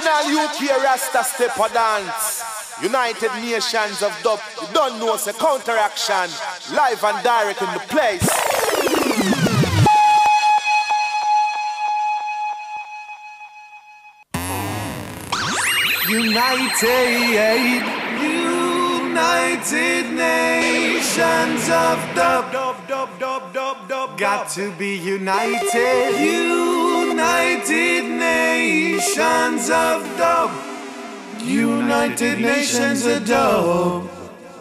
Original UK Rasta Stepper Dance. United Nations of Dub. You don't know, it's a counteraction. Live and direct in the place. United Nations of Dub. Got to be united. United Nations of Dub. United Nations of Dub.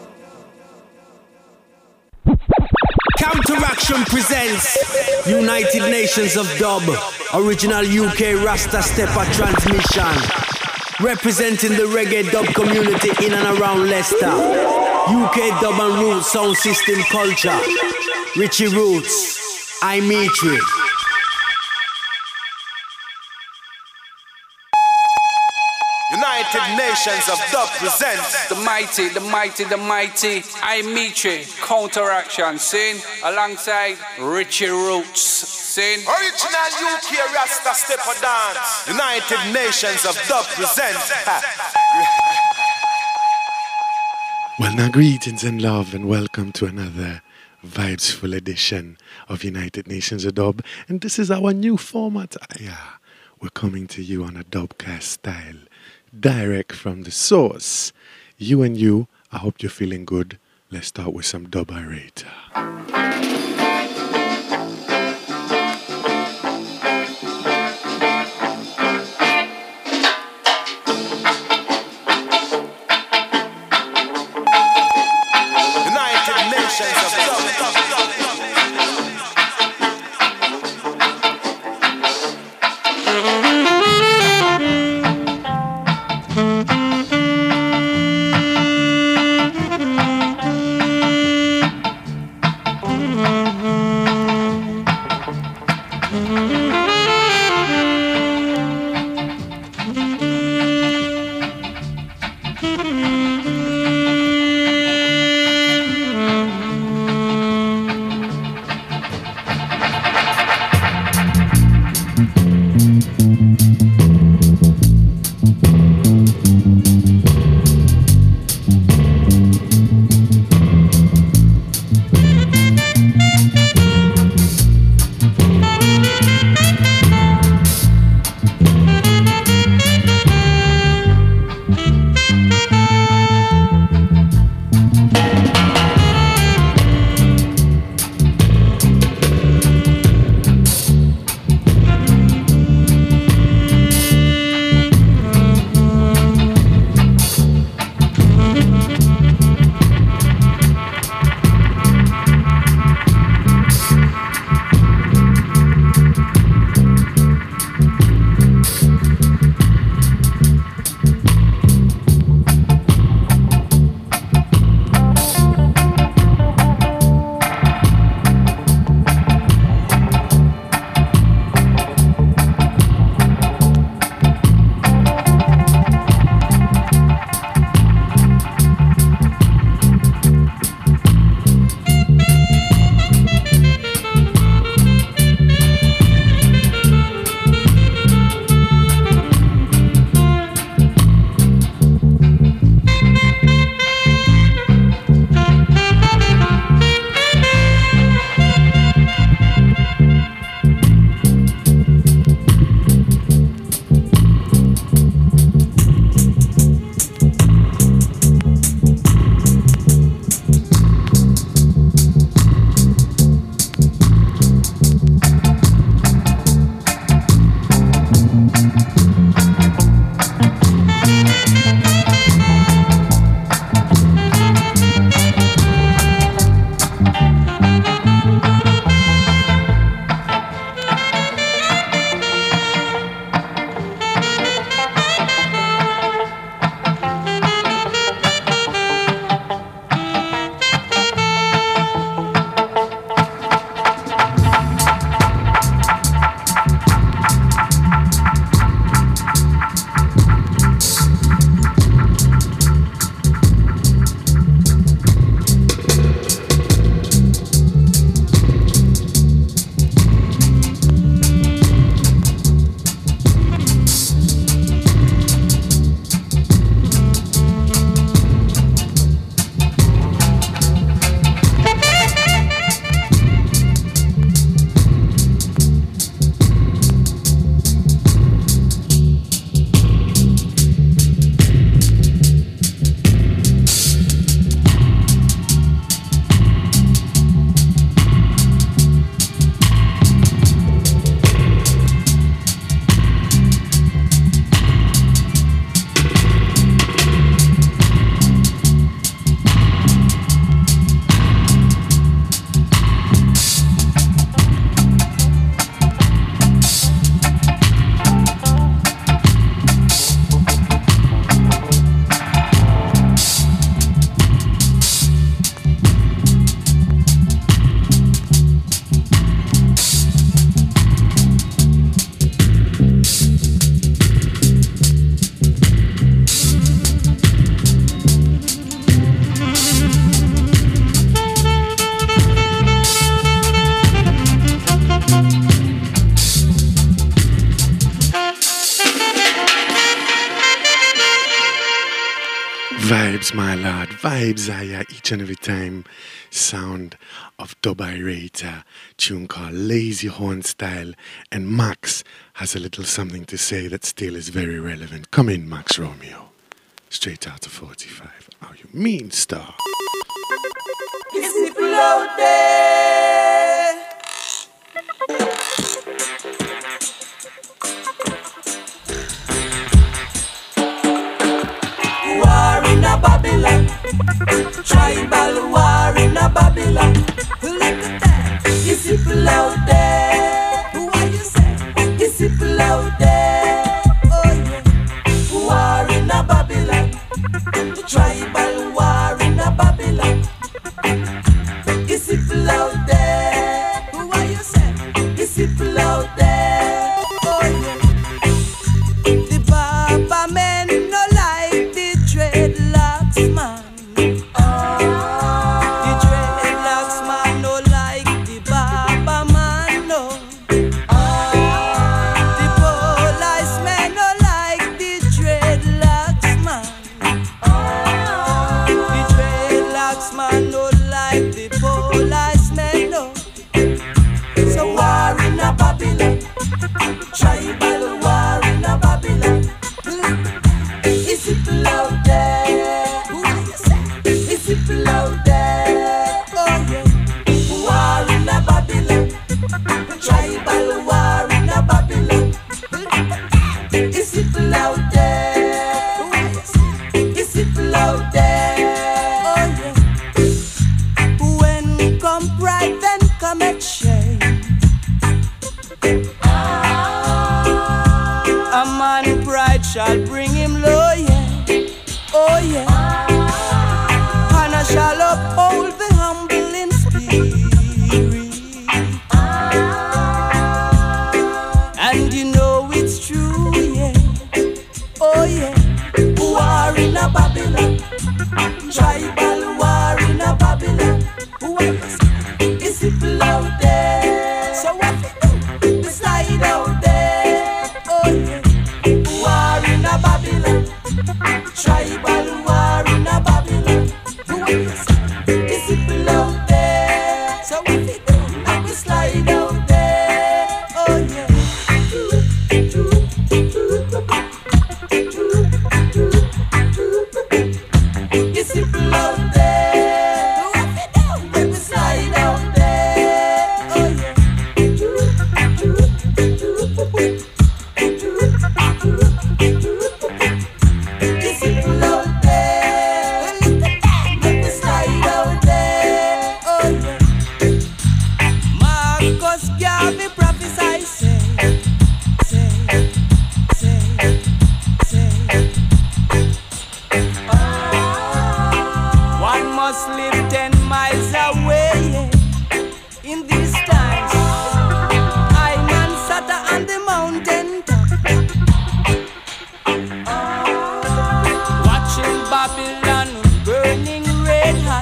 Counteraction presents United Nations of Dub. Original UK Rasta Stepper transmission. Representing the reggae dub community in and around Leicester. UK dub and roots sound system culture. Richie Roots, Imitri. United Nations of Dub presents the mighty Imitri Counteraction, sing alongside Richie Roots, sing Original UK Rasta Stepper Dance. United Nations of Dub presents. Well, now greetings and love and welcome to another vibes-full edition of United Nations of Dub. And this is our new format. We're coming to you on a dubcast style. Direct from the source. You and you, I hope you're feeling good. Let's start with some dub-orator. United Nations of Dub. Vibes, my lord, vibes are here each and every time. Sound of Dub Irata, tune called Lazy Horn Style, and Max has a little something to say that still is very relevant. Come in, Max Romeo. Straight out of 45. How you mean, star? It's people out there. War in a Babylon, tribal war in a Babylon. Look at that, it's people out there. What you say? It's people out there. Oh yeah, war in a Babylon, tribal war in a Babylon. It's people out there. What you say? It's people out there. Oh yeah, the Baba men no like the dreadlocks man. The dreadlocks man no like the Baba man no. The police men no like the dreadlocks man. The dreadlocks man no like the police men no. So war in a Babylon, tribal war in a Babylon. It's people out there. What you say? It's people out there. Oh yeah, war in a Babylon, tribal war in a Babylon. It's people out there. What you say? It's people out there. Oh yeah, when come pride, then come shame. A man pride shall bring him low, yeah. Oh yeah. And I shall uphold the humble in spirit. And you know it's true, yeah. Oh yeah. War in a Babylon, tribal war in a Babylon. It's people out there. So what we do? We slide out there. Oh yeah. War in a Babylon, tribal war in a Babylon. It's people out there. So what we do? We slide out there. Oh yeah. It's people out there. What we do? We slide out there. Oh yeah. It's people out there. We slide out there. Oh yeah. Marcus Garvey prophesy say. One must live 10 miles away in these times. I man sat on the mountain top, watching Babylon burning red hot.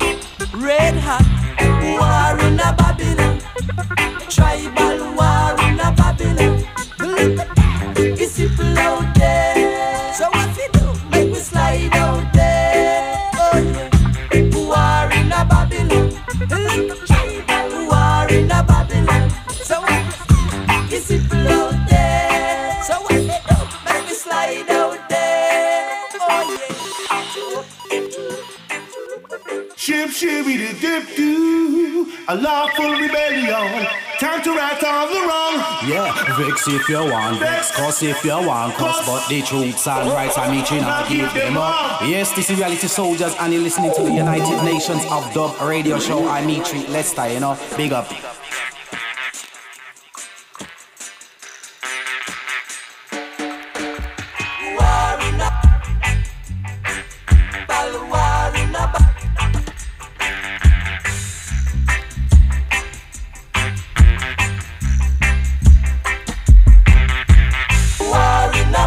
War in a Babylon, tribal war in a Babylon. It's people out there. So what we do? Make we slide out there. Oh yeah. War in a Babylon, tribal war in a Babylon. So what? It's people out there. So what we do? Make we slide out there. Oh yeah. Ship shibby the dip do, a lawful rebellion. Time to right all the wrong. Yeah, vex if you want, vex, cuss if you want, cuss, but the truths and rights I meet you not give them up. Yes, this is Reality Soldiers, and you're listening to the United Nations of Dub radio show. I meet you, Lester, you know, big up. War in a war in a war in a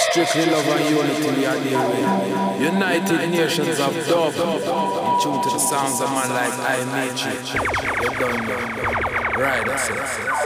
Strictly love and unity we are dealing with. United Nations of Dub. In tune to the sounds of man like I Michi. You don't know. Right, that's it.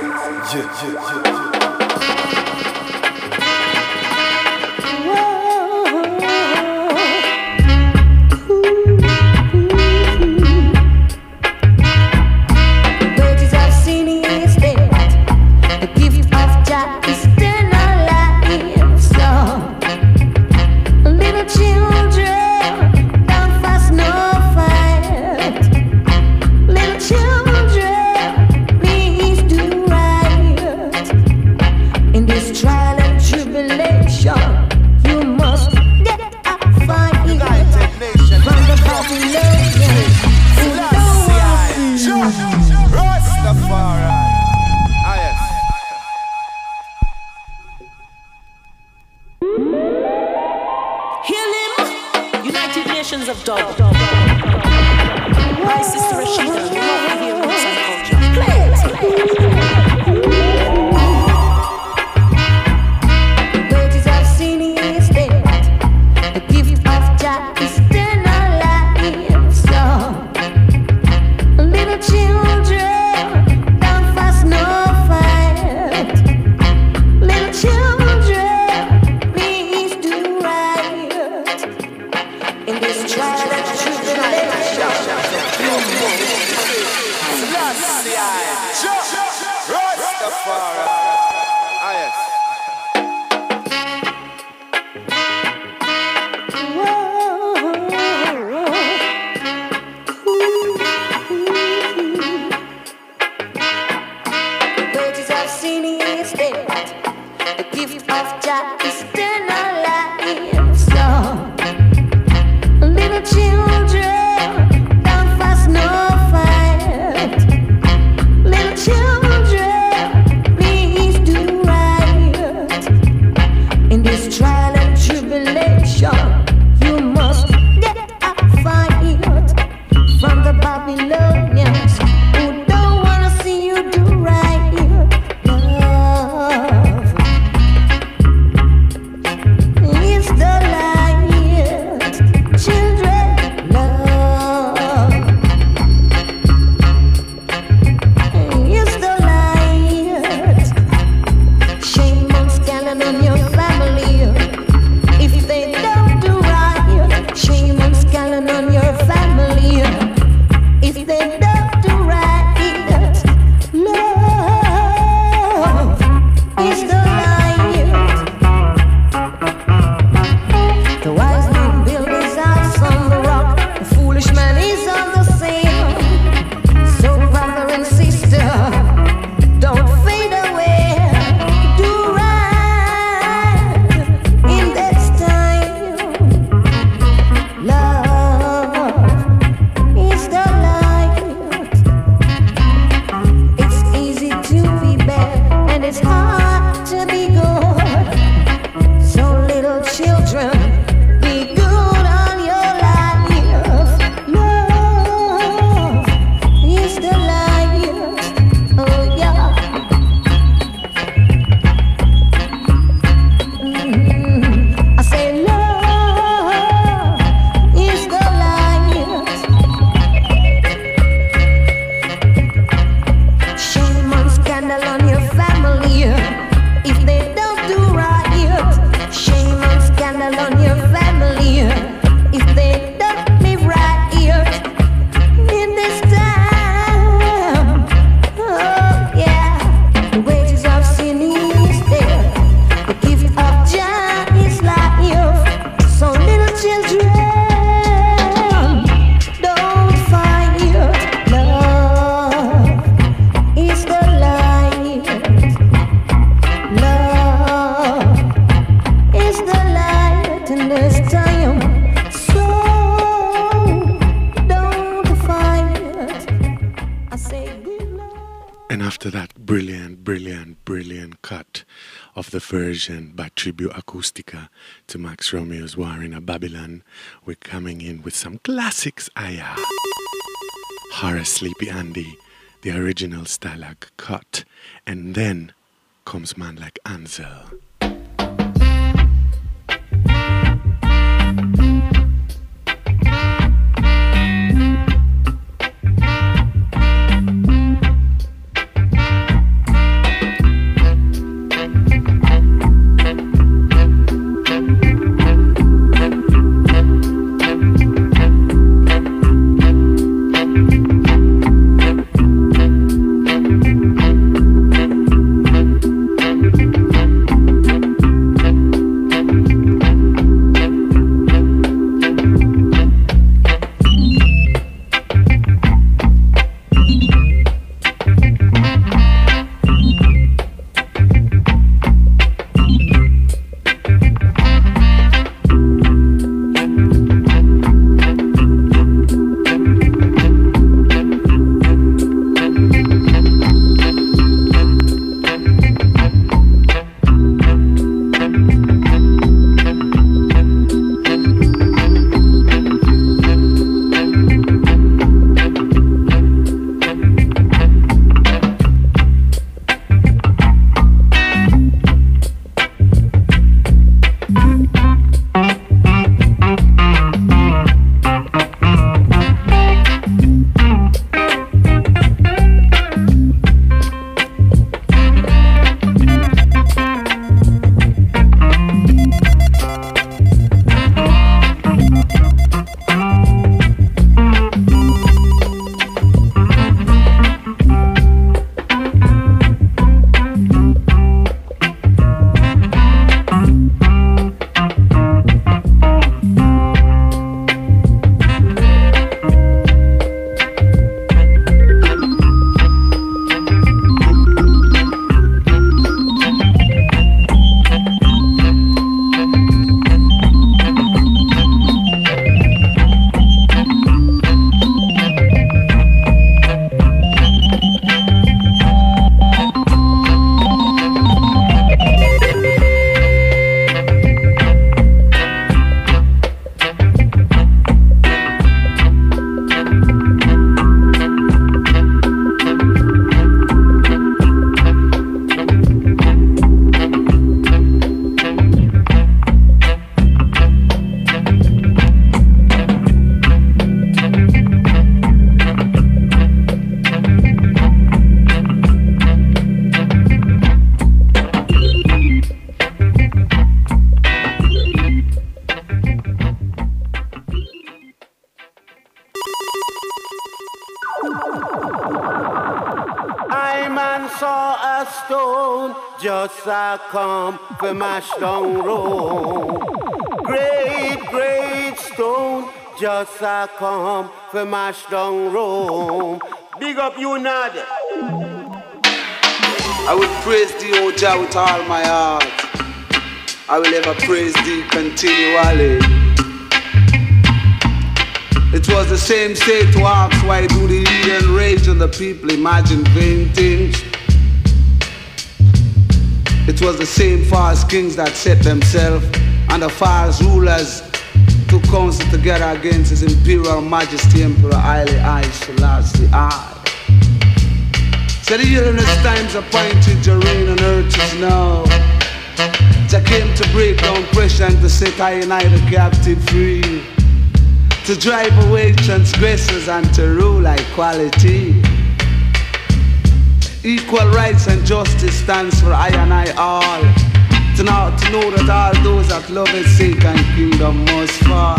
Version by Tribu Acoustica to Max Romeo's War in a Babylon. We're coming in with some classics. Aya, Horace Sleepy Andy, the original Stalag cut, and then comes man like Ansel. stone, just a come for mash down road. Great, great stone, just a come for mash down road. Big up you, Nadia. I will praise thee, O Jah, with all my heart. I will ever praise thee continually. It was the same state to ask why do the heathen rage and the people imagine vain things. It was the same false kings that set themselves and the false rulers to counsel together against His Imperial Majesty Emperor Haile Selassie I. So the illness times appointed to reign on earth is now. Jah came to break down pressure and to set I and I the captive free, to drive away transgressors and to rule equality. Equal rights and justice stands for I and I all. To know that all those that love His sake and kingdom must fall.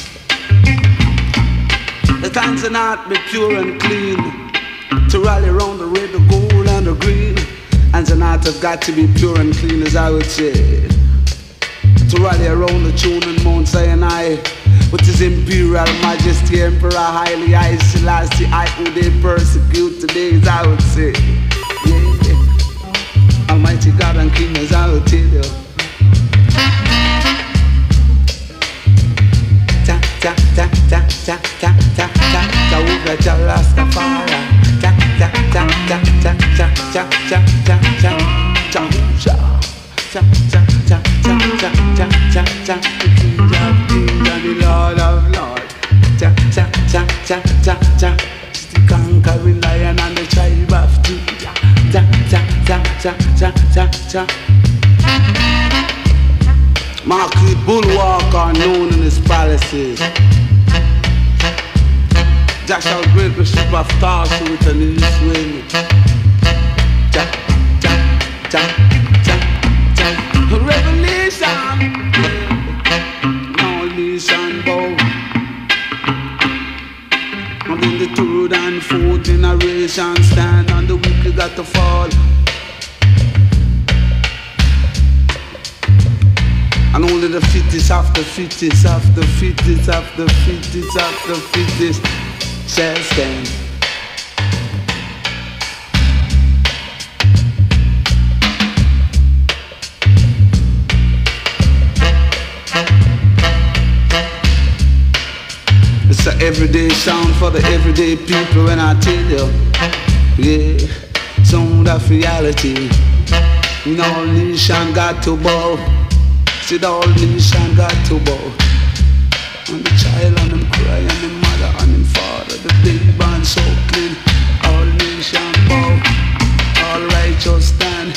The hands and heart be pure and clean, to rally around the red, the gold and the green. Hands and heart have got to be pure and clean, as I would say. To rally around the tune and Mount Sinai with His Imperial Majesty Emperor Haile Selassie I, who they persecute today, as I would say. Yeah. Almighty God and King, as I would tell you. Ta ta ta ta ta ta ta ta Jehovah Jah Rastafari. Ta ta ta ta ta ta ta ta ta ta Jehovah. Ta ta ta ta ta ta ta ta the King of Kings and the Lord of Lords. Ta ta ta ta ta ta the conquering Lion and the tribe of Judah. Ta ta ta ta ta ta ta. Marquis Bullwalker known in his palaces. Jack shall break the ship of Tarsus with an east wind. Jack, Jack, Jack, Jack, Jack. Revelation, now nation bow. And in the third and fourth generation stand, and the wicked got to fall. And only the fittest of the fittest of the fittest of the fittest of the fittest shall stand. It's an everyday sound for the everyday people when I tell you, yeah, sound of reality. You know, nation got to bow. See the whole nation got to bow. And the child and them cry and the mother and them father, the big band so clean. All nation bow, all righteous stand.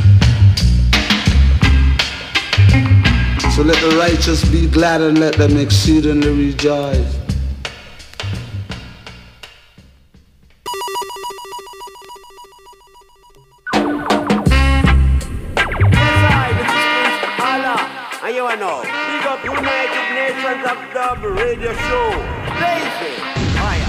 So let the righteous be glad and let them exceedingly rejoice. Big up United Nations of Dub Radio Show. Blazing fire.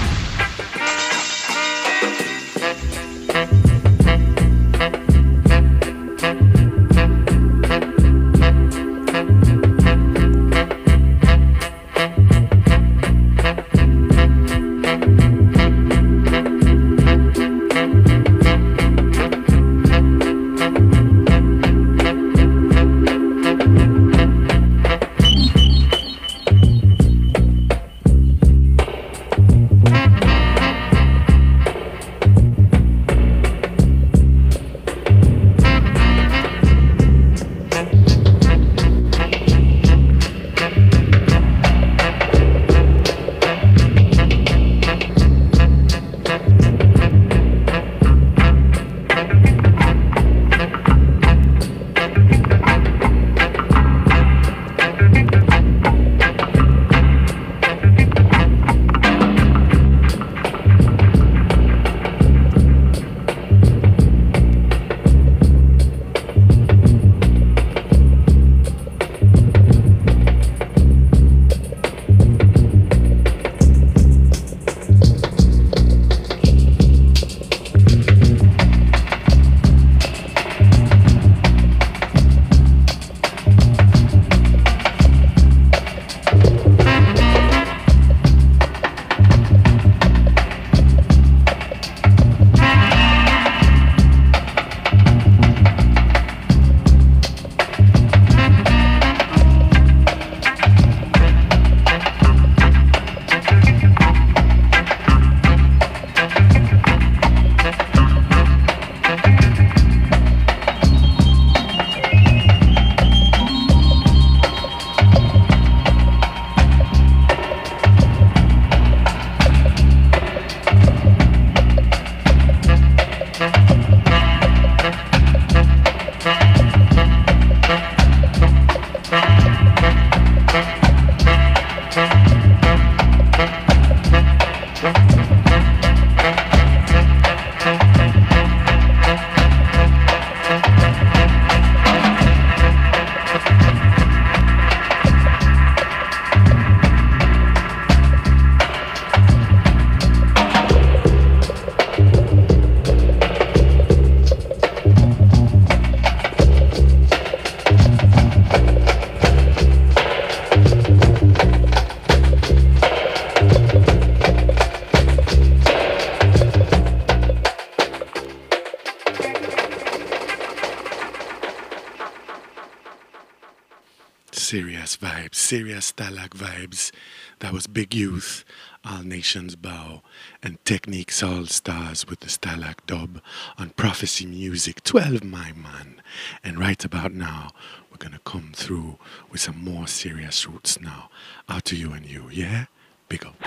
Serious vibes, serious Stalag vibes. That was Big Youth, All Nations Bow, and Techniques All Stars with the Stalag dub on Prophecy Music, 12 my man. And right about now, we're gonna come through with some more serious roots now. Out to you and you, yeah? Big up.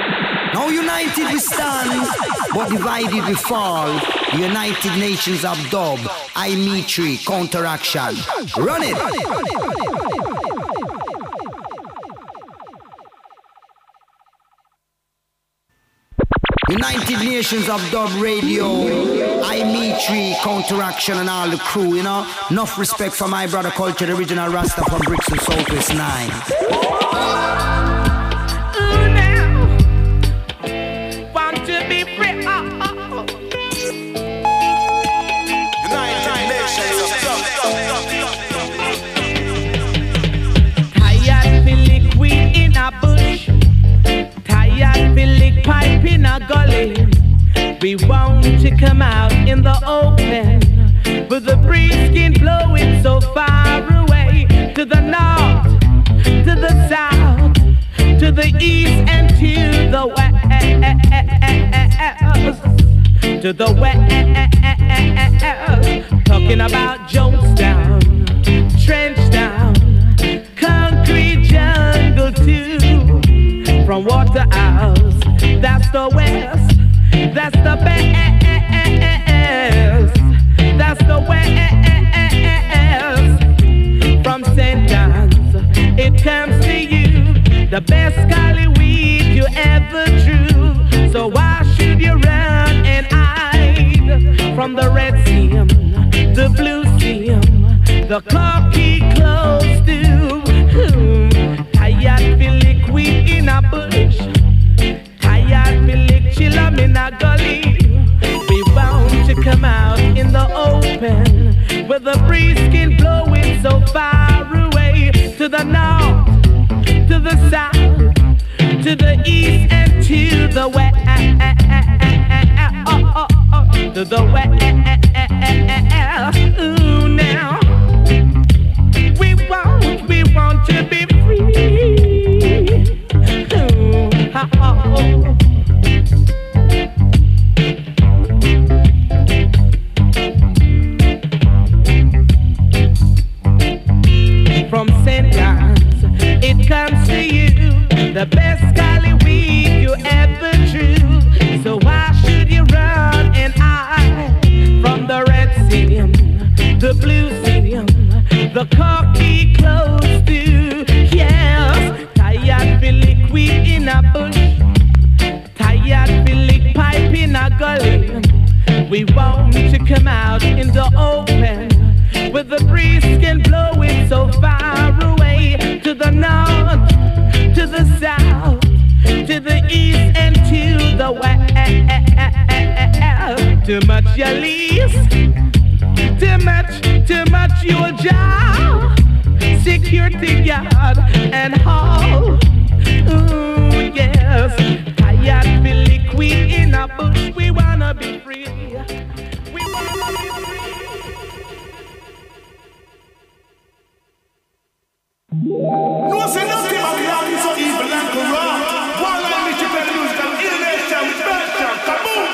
Now united we stand, but divided we fall. United Nations of Dub, I Mitri, counteraction. Run it! United Nations of Dub Radio, I-Me-Tree, Counteraction and all the crew, you know. Enough respect for my brother Culture, the original Rasta from Brixton Southwest 9. Pipe in a gully, we want to come out in the open, but the breeze can blow it so far away, to the north, to the south, to the east and to the west, to the west. Talking about Jonestown, Trenchtown, Concrete Jungle too, from Waterhouse. That's the west, that's the best, that's the west. From St. John's, it comes to you, the best golly weed you ever drew. So why should you run and hide from the Red Sea, the Blue Sea, the cocky close to? Tired feel liquid in a bush, tired feel like chillum in a gully. We bound to come out in the open, where the breeze can blow it so far away, to the north, to the south, to the east and to the west, to the west. Ooh, now we want to be free. From St. John's, it comes to you, the best golly weed you ever drew. So why should you run and hide from the Red Sea, the Blue Sea, the cocky close to? Yes, tired feel liquid in a bush, tired feel like pipe in a gully. We want to come out in the open, where the breeze can blow it so far away, to the north, to the south, to the east and to the west. Too much your lease, too much your job, security guard and hall. Ooh, yes, tired feel liquid in a bush. We wanna be free. We wanna be free. No, say nothing about the army so evil and corrupt. One line me to play the music and innovation, Belgium, kaboom!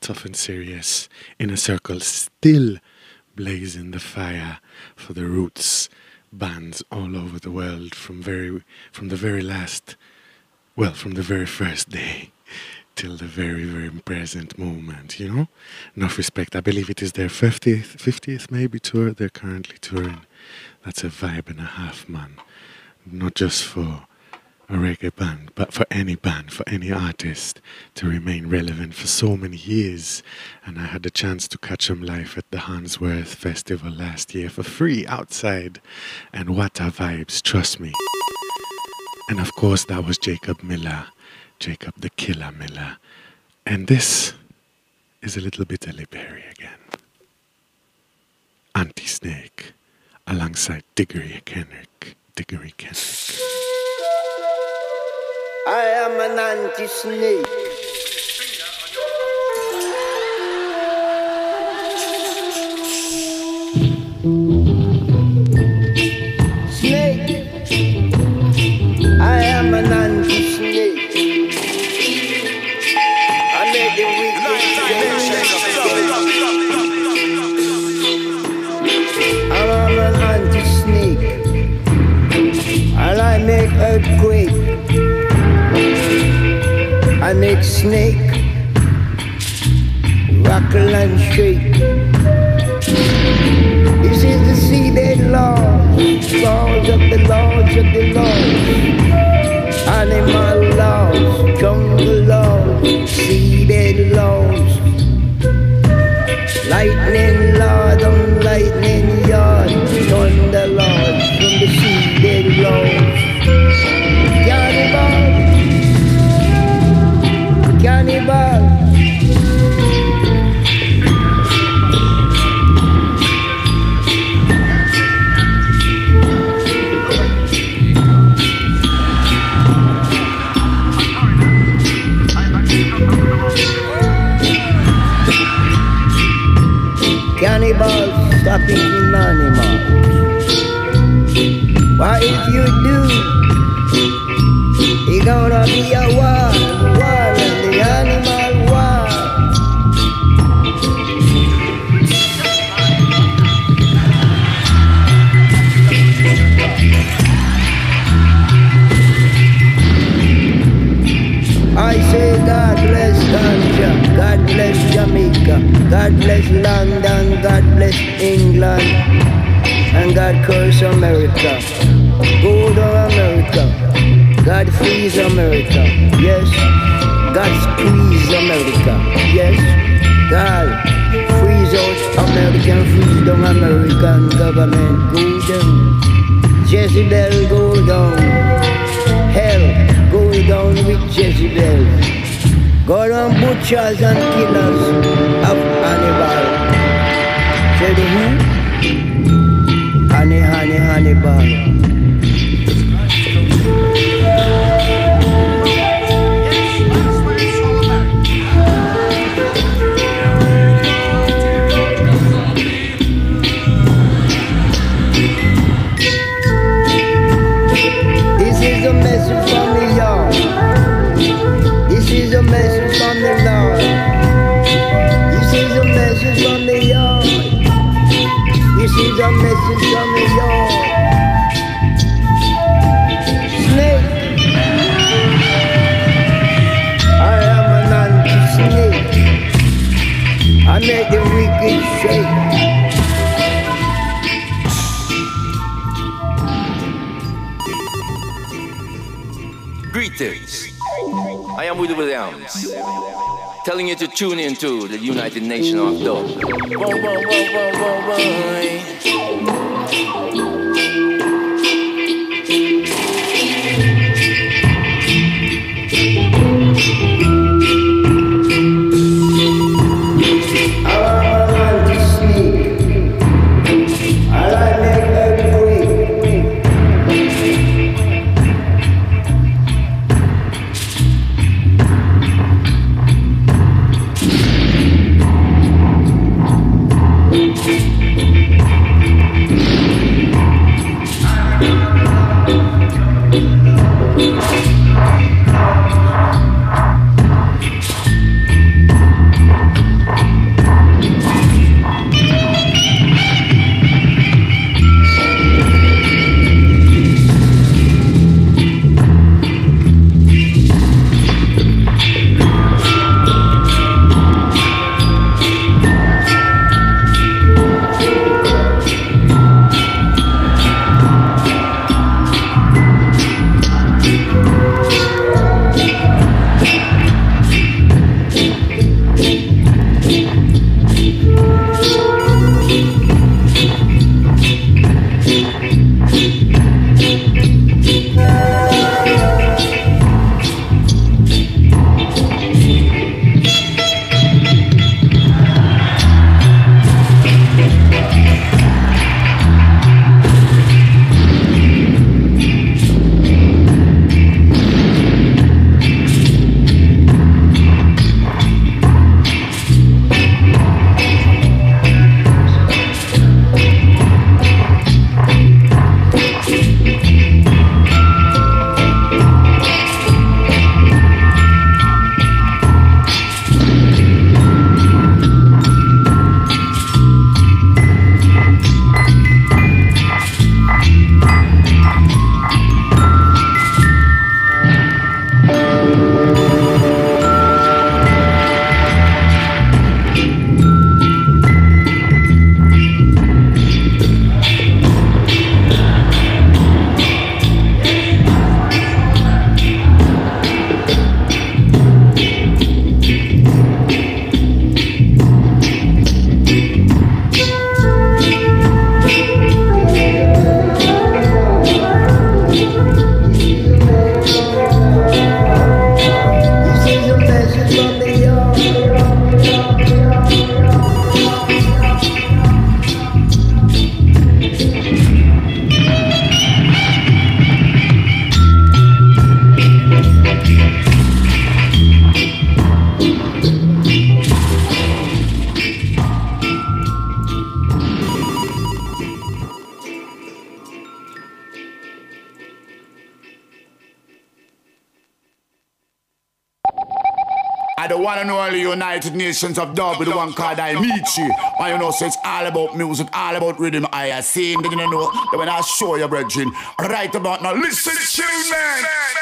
tough and serious Inner Circle still blazing the fire for the roots bands all over the world from the very first day till the very, very present moment, you know? Enough respect. I believe it is their 50th maybe tour they're currently touring. That's a vibe and a half, man. Not just for a reggae band, but for any artist to remain relevant for so many years. And I had the chance to catch them live at the Handsworth Festival last year for free outside. And what a vibes, trust me. And of course that was Jacob the Killer Miller. And this is a little bit of Liberia again. Anti-Snake alongside Diggory Kenrick. I am an anti-snake. Snake. I am an anti-snake. I make the wicked I'm an anti-snake. And I make earthquake. I make snake, rattle and shake. This is the seabed laws, laws of the lords of the lords. Animal laws, jungle laws, seabed laws. Lightning lord on lightning yard, thunder lords from the seabed laws. Cannibal. Cannibals, stop eating animals. What if you do? It's gonna be a war and the animal war. I say God bless Ganja, God bless Jamaica, God bless London, God bless England, and God curse America. Go to America. God frees America, yes. God squeeze America, yes. God freeze out American freedom, American government. Go down. Jezebel, go down. Hell, go down with Jezebel. Go down butchers and killers of animals. Say the who? Hannibal. This is a message from the yard. This is a message from the Lord. This is a message from the yard. This is a message from the yard. Snake. I am an anti-snake. I make the wicked shake. Greetings. I am Woody Williams, telling you to tune in to the United Nations of Dub. I the one and only United Nations of Dub with the one called Imichi. And you know, so it's all about music, all about rhythm. I have seen, didn't you know, that when I show you, brethren, right about now, listen to you, man.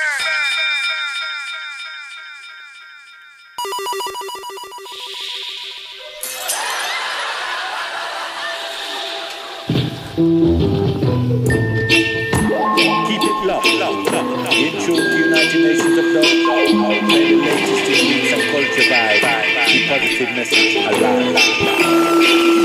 Keep it locked. Intro to United Nations of Dub. Play the latest in beats and culture vibe. Keep positive message alive.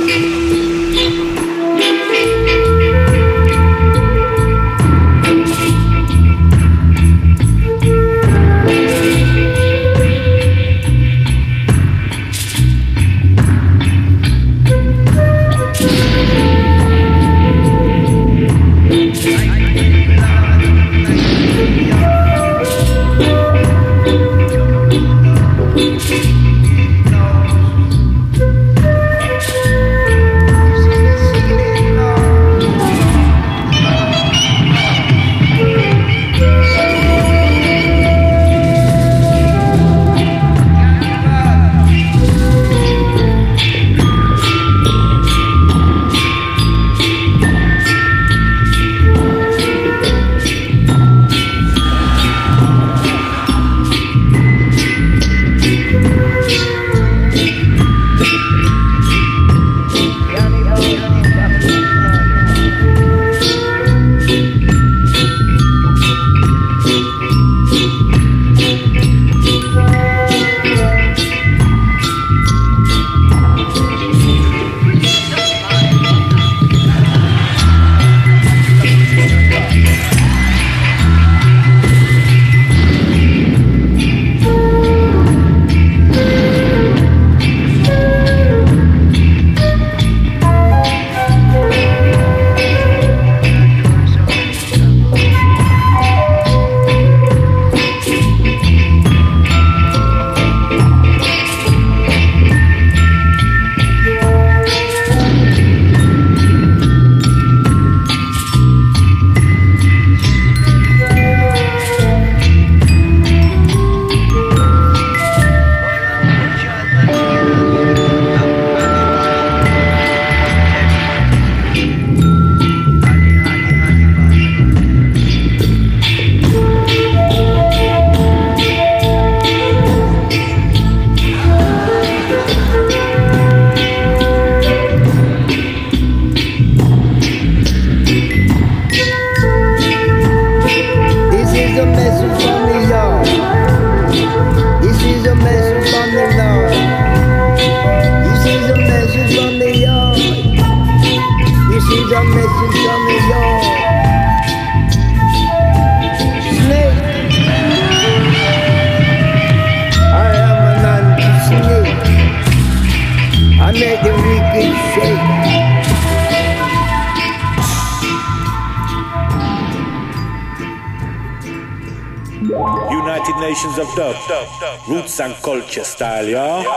United Nations of Dub, roots and culture style,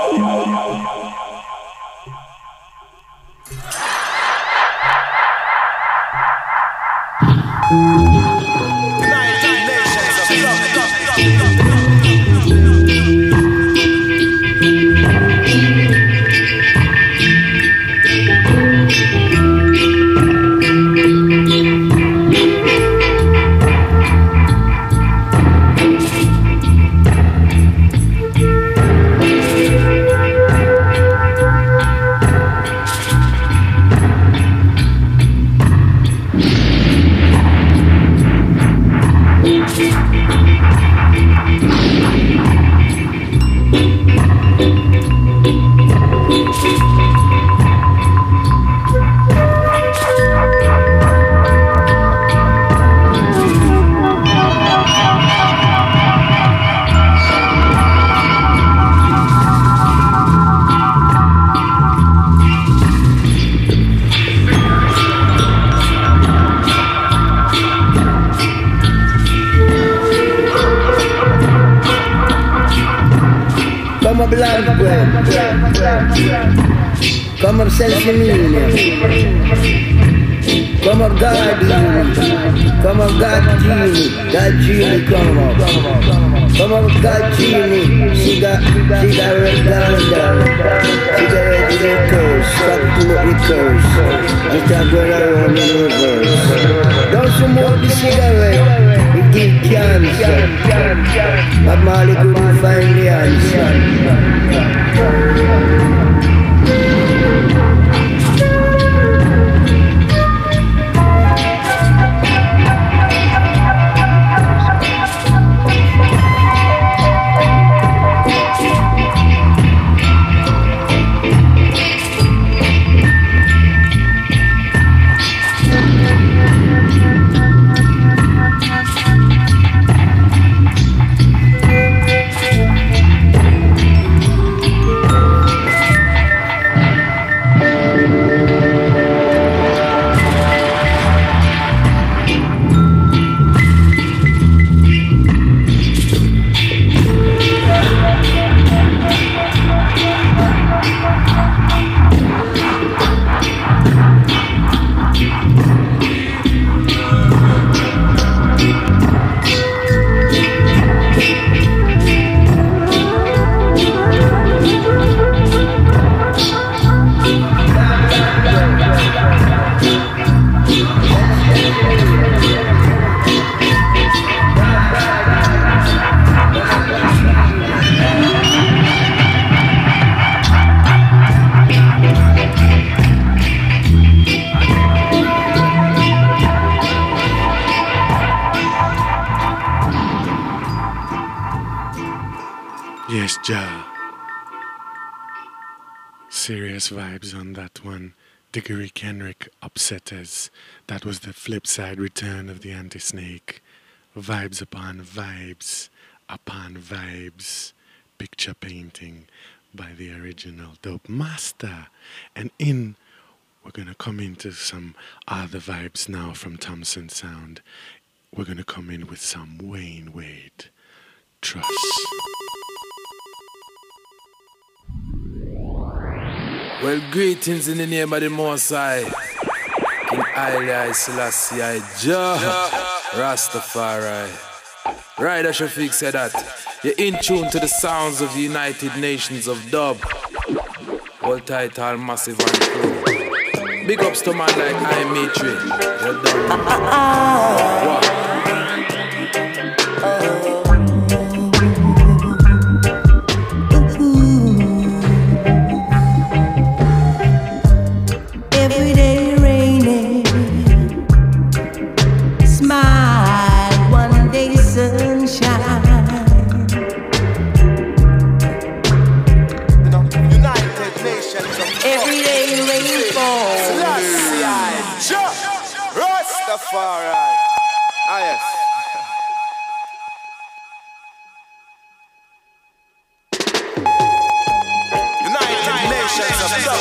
yeah? Come up self-communion. Come up, God Genie. Come up, God Genie. God Genie, come up. Come up, God Genie. Cigarette down. Cigarette is a curse. Stop to the curse. Just a girl around in reverse. Don't smoke the cigarette. It gives cancer. But Marley couldn't find the answer. Yes, Jah. Serious vibes on that one. Diggory Kenrick, Upsetters. That was the flip side, Return of the Anti-Snake. Vibes upon vibes upon vibes. Picture painting by the original Dope Master. And we're going to come into some other vibes now from Thompson Sound. We're going to come in with some Wayne Wade. Trust. Well, greetings in the name of the Most High, King Haile Selassie I, Jah Rastafari. Right, as Shafiq said that, you're in tune to the sounds of the United Nations of Dub. All title, massive and crew. Big ups to man like I Mitri. You're done. What? Rastafari. Ah, yes. United Nations of Dub.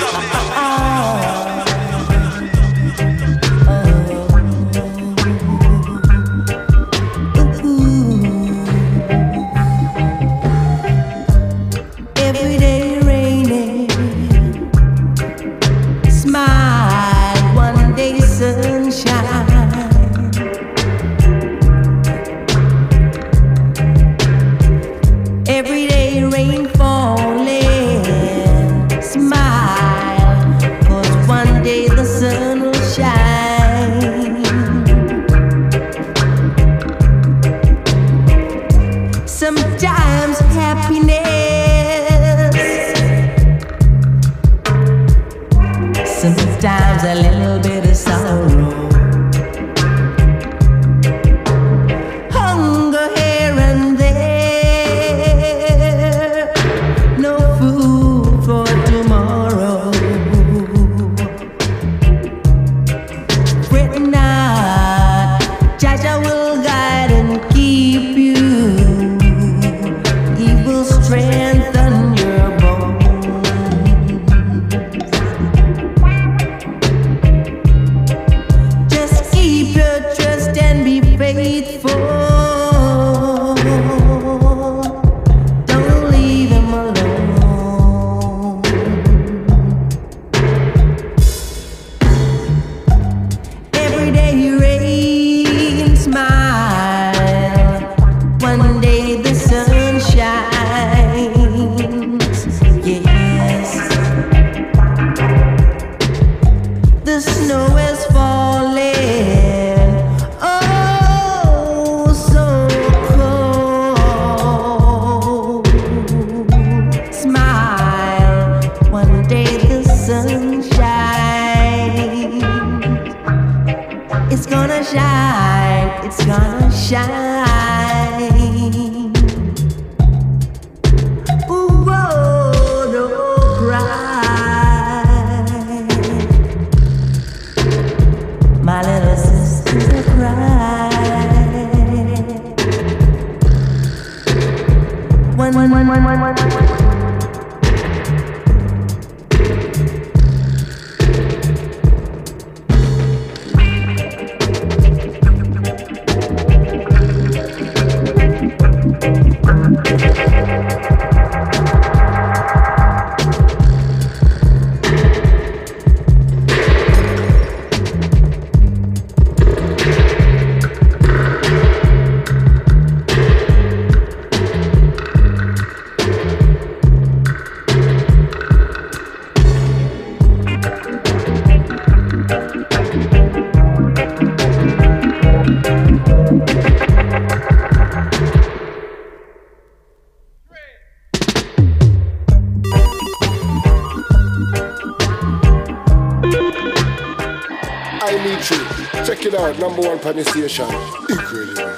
Every day raining, smile, one day sunshine. Every day rain falling, smile, It's gonna shine, it's gonna shine. Ooh, whoa, don't cry. My little sister cry. One. Check it out, number one on the station. Incredible.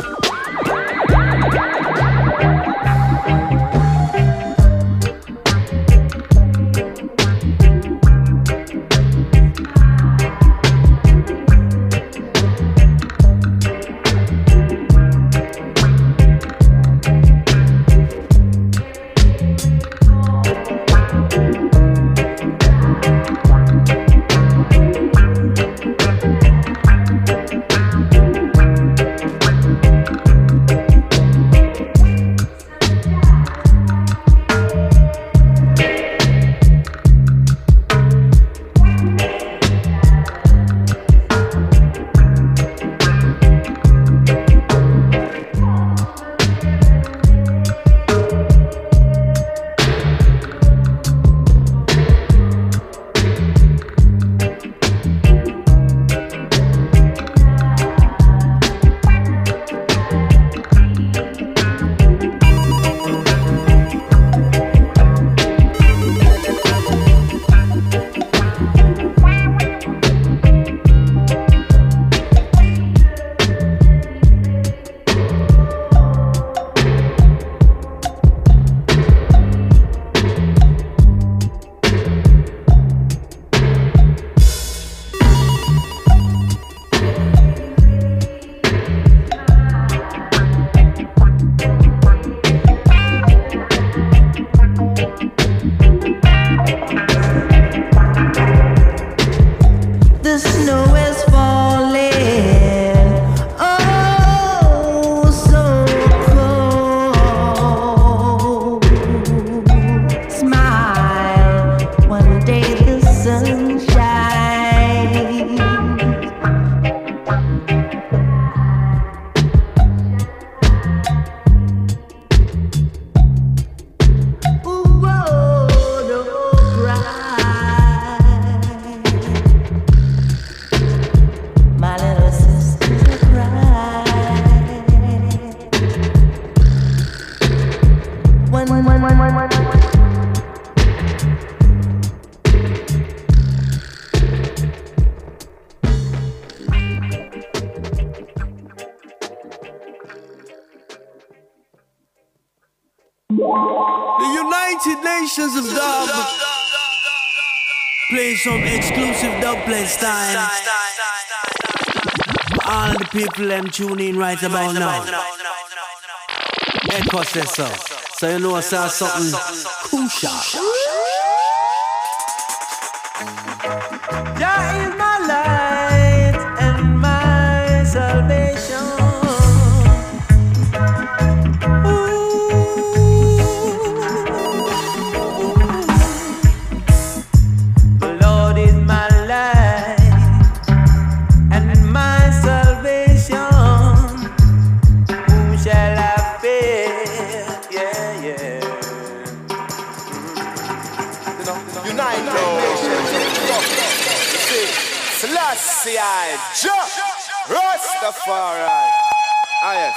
Nations of Dub. Play some exclusive dubplate style. All the people them tune in right about now. Echo says so you know I saw something crucial. Jah is my light and my salvation. Selassie I Rastafari. Ah yes.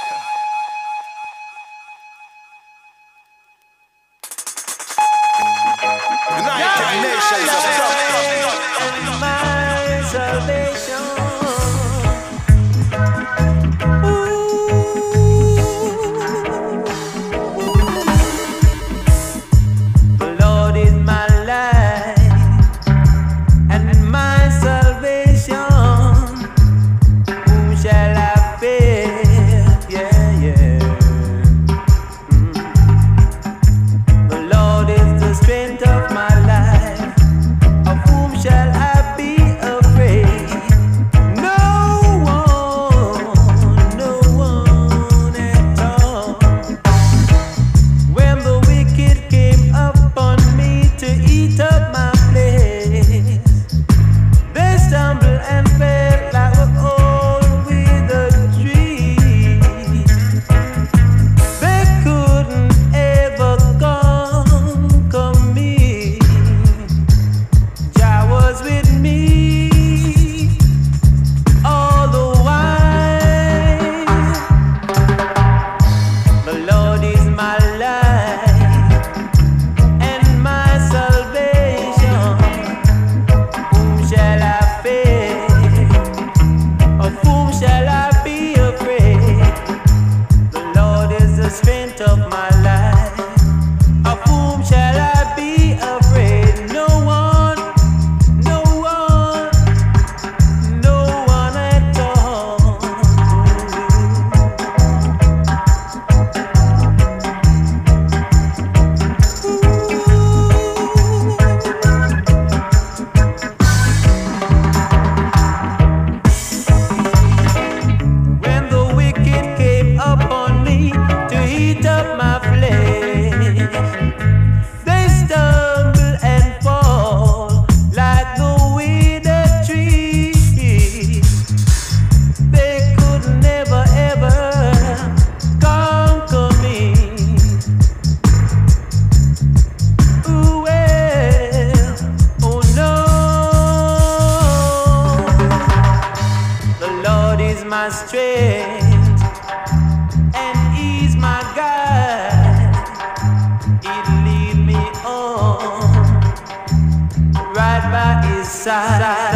United Nations of my salvation. is my strength, and He's my guide. He'll lead me on, right by His side.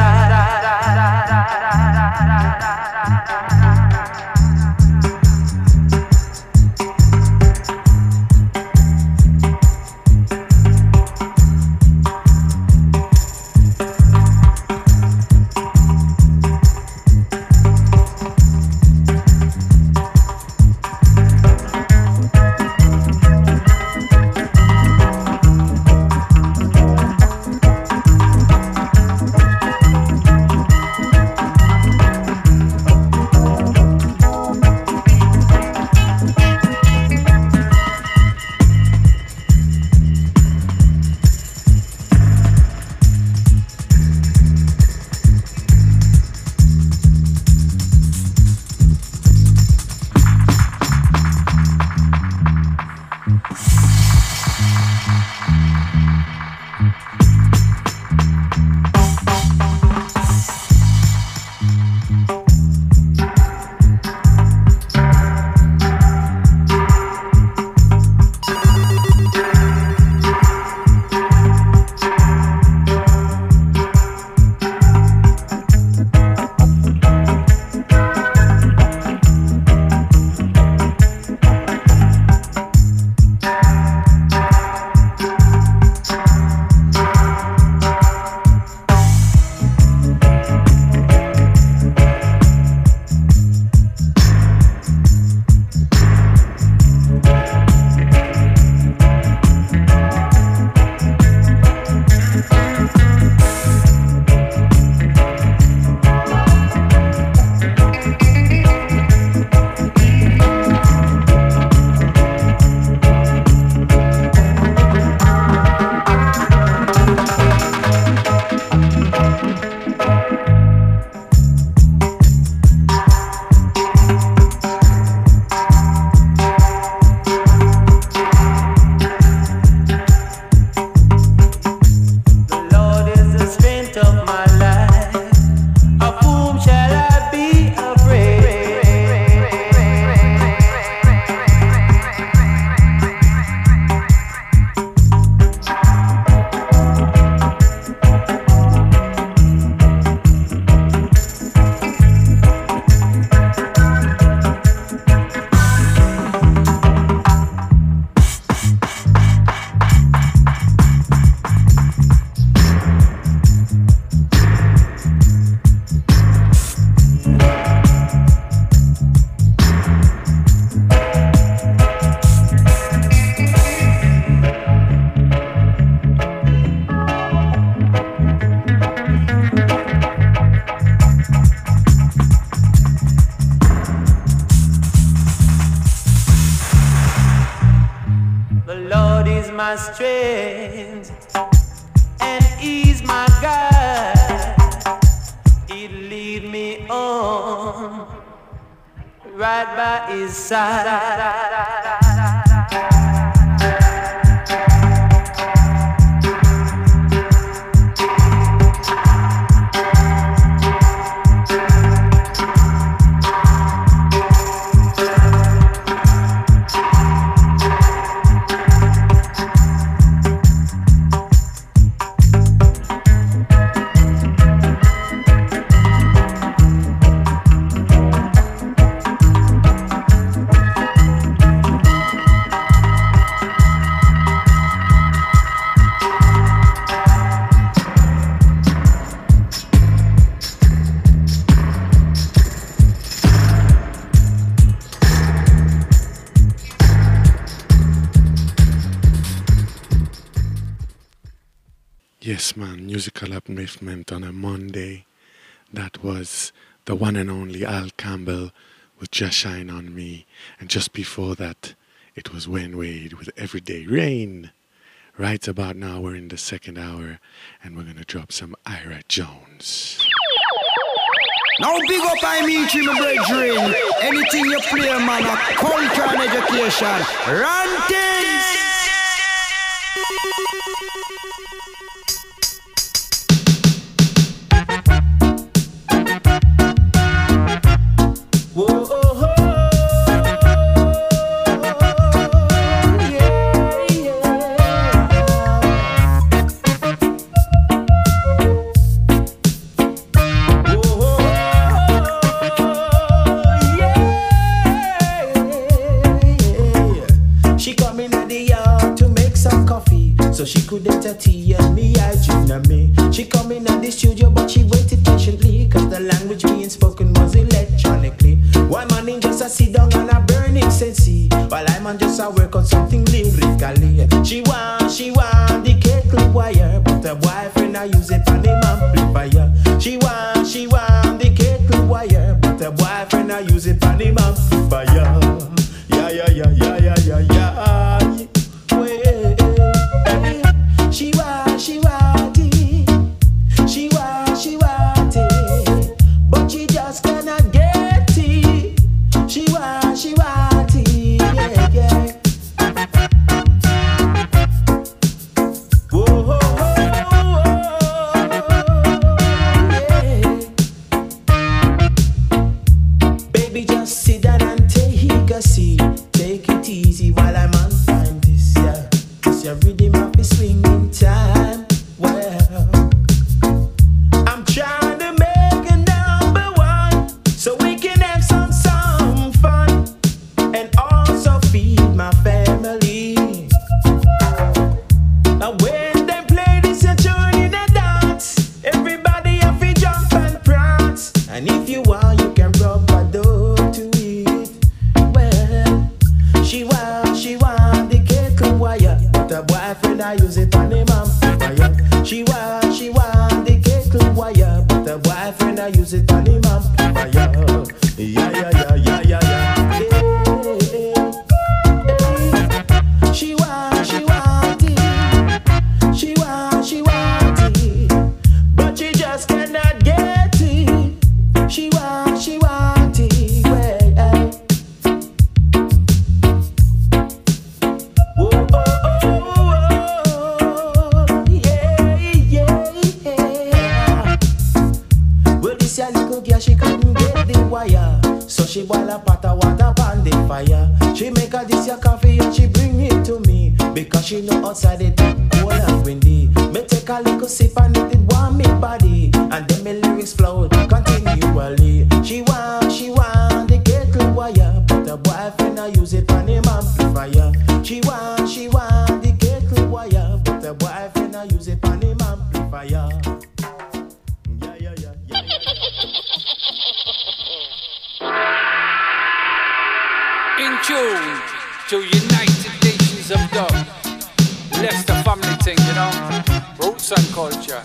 My strength, and He's my guide. He'll lead me on, right by His side. Yes, man, musical upliftment on a Monday. That was the one and only Al Campbell with Just Shine On Me. And just before that, it was Wayne Wade with Everyday Rain. Right about now, we're in the second hour, and we're going to drop some Ira Jones. Now big up I meet you, my brethren. Anything you play, man, a culture and education. Run things! working was electronically. One man just a sit down and a burn it sensey, while I man just a work on something lyrically. She want the kettle wire, but her boyfriend I use it on him amplifier. She want the kettle wire, but her boyfriend I use it on him amplifier. Yeah. Wait, she want it, but she just cannot get it. She want it, yeah. Whoa, yeah. Baby, just sit down and take a seat. Take it easy while I'm on time. This your rhythm of the swinging time. Well, I'm trying to make a number one, so we can have some fun, and also feed my family. Now when they play this a tune in a dance, everybody have to jump and prance. And if you want, you can rub a dough to it. Well, she want the kettle wire, but her boyfriend I use it on him amplifier. She want the kettle wire, but her boyfriend I use it on him amplifier. Yeah. She want it, but she just cannot get it. She want it, well. Yeah. Well, this your little girl, she couldn't get the wire, so she boil a pot of water on the fire. She make her this your coffee and she bring it to me, because she know outside it cold and windy. Me take a little sip and it warm me body, and then me lyrics flow continually. She want the kettle wire, but her boyfriend I use it on him amplifier. She want the kettle wire, but her boyfriend I use it on him amplifier. In tune to United Nations of Dub, Leicester family thing, you know, roots and culture.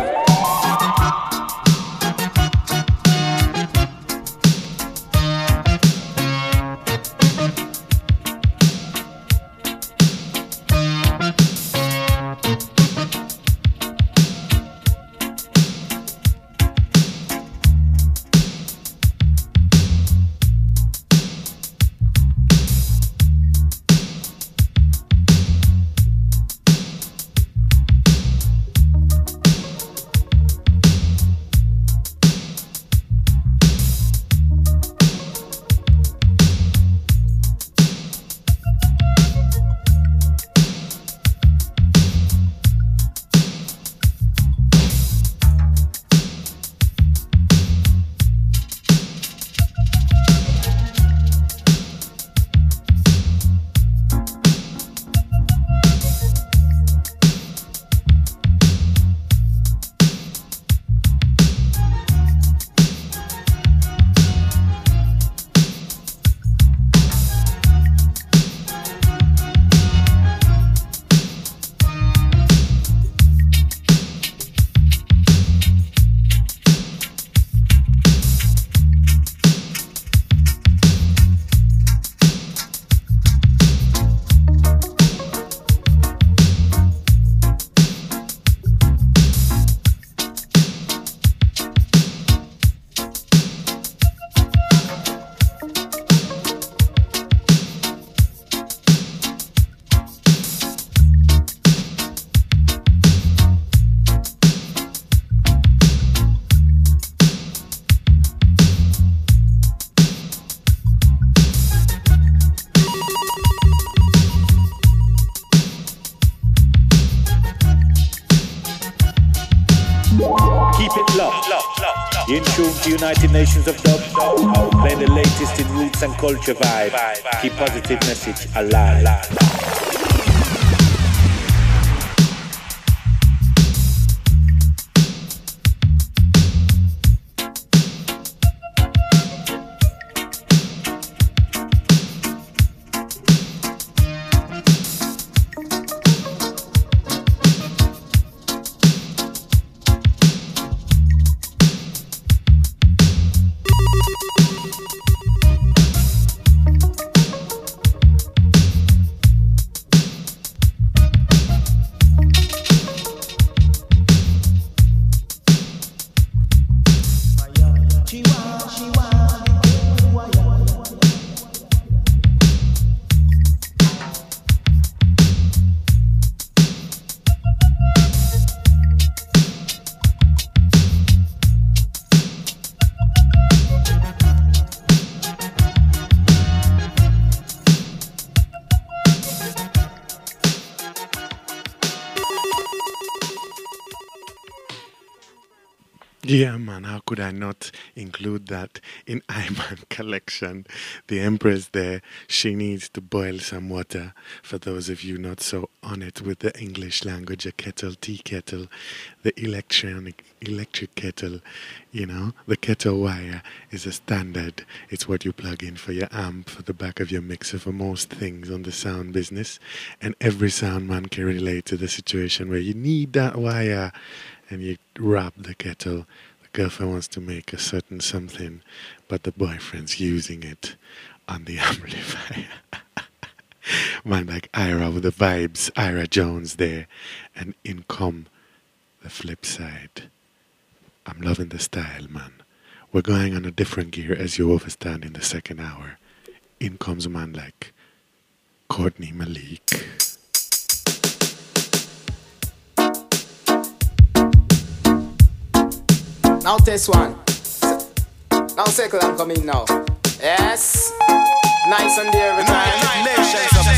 In tune to United Nations of Dub, playing the latest in roots and culture vibe. Keep positive message alive. Yeah, man, how could I not include that in Iman collection? The Empress there, she needs to boil some water. For those of you not so on it with the English language, a kettle, tea kettle, the electric kettle, you know, the kettle wire is a standard. It's what you plug in for your amp, for the back of your mixer, for most things on the sound business. And every sound man can relate to the situation where you need that wire. And you wrap the kettle. The girlfriend wants to make a certain something, but the boyfriend's using it on the amplifier. Man, like Ira with the vibes, Ira Jones there. And in come the flip side. I'm loving the style, man. We're going on a different gear as you overstand in the second hour. In comes a man like Courtney Malik. Now test one. Now circle and come in now. Yes. Nice and there every time. Nations of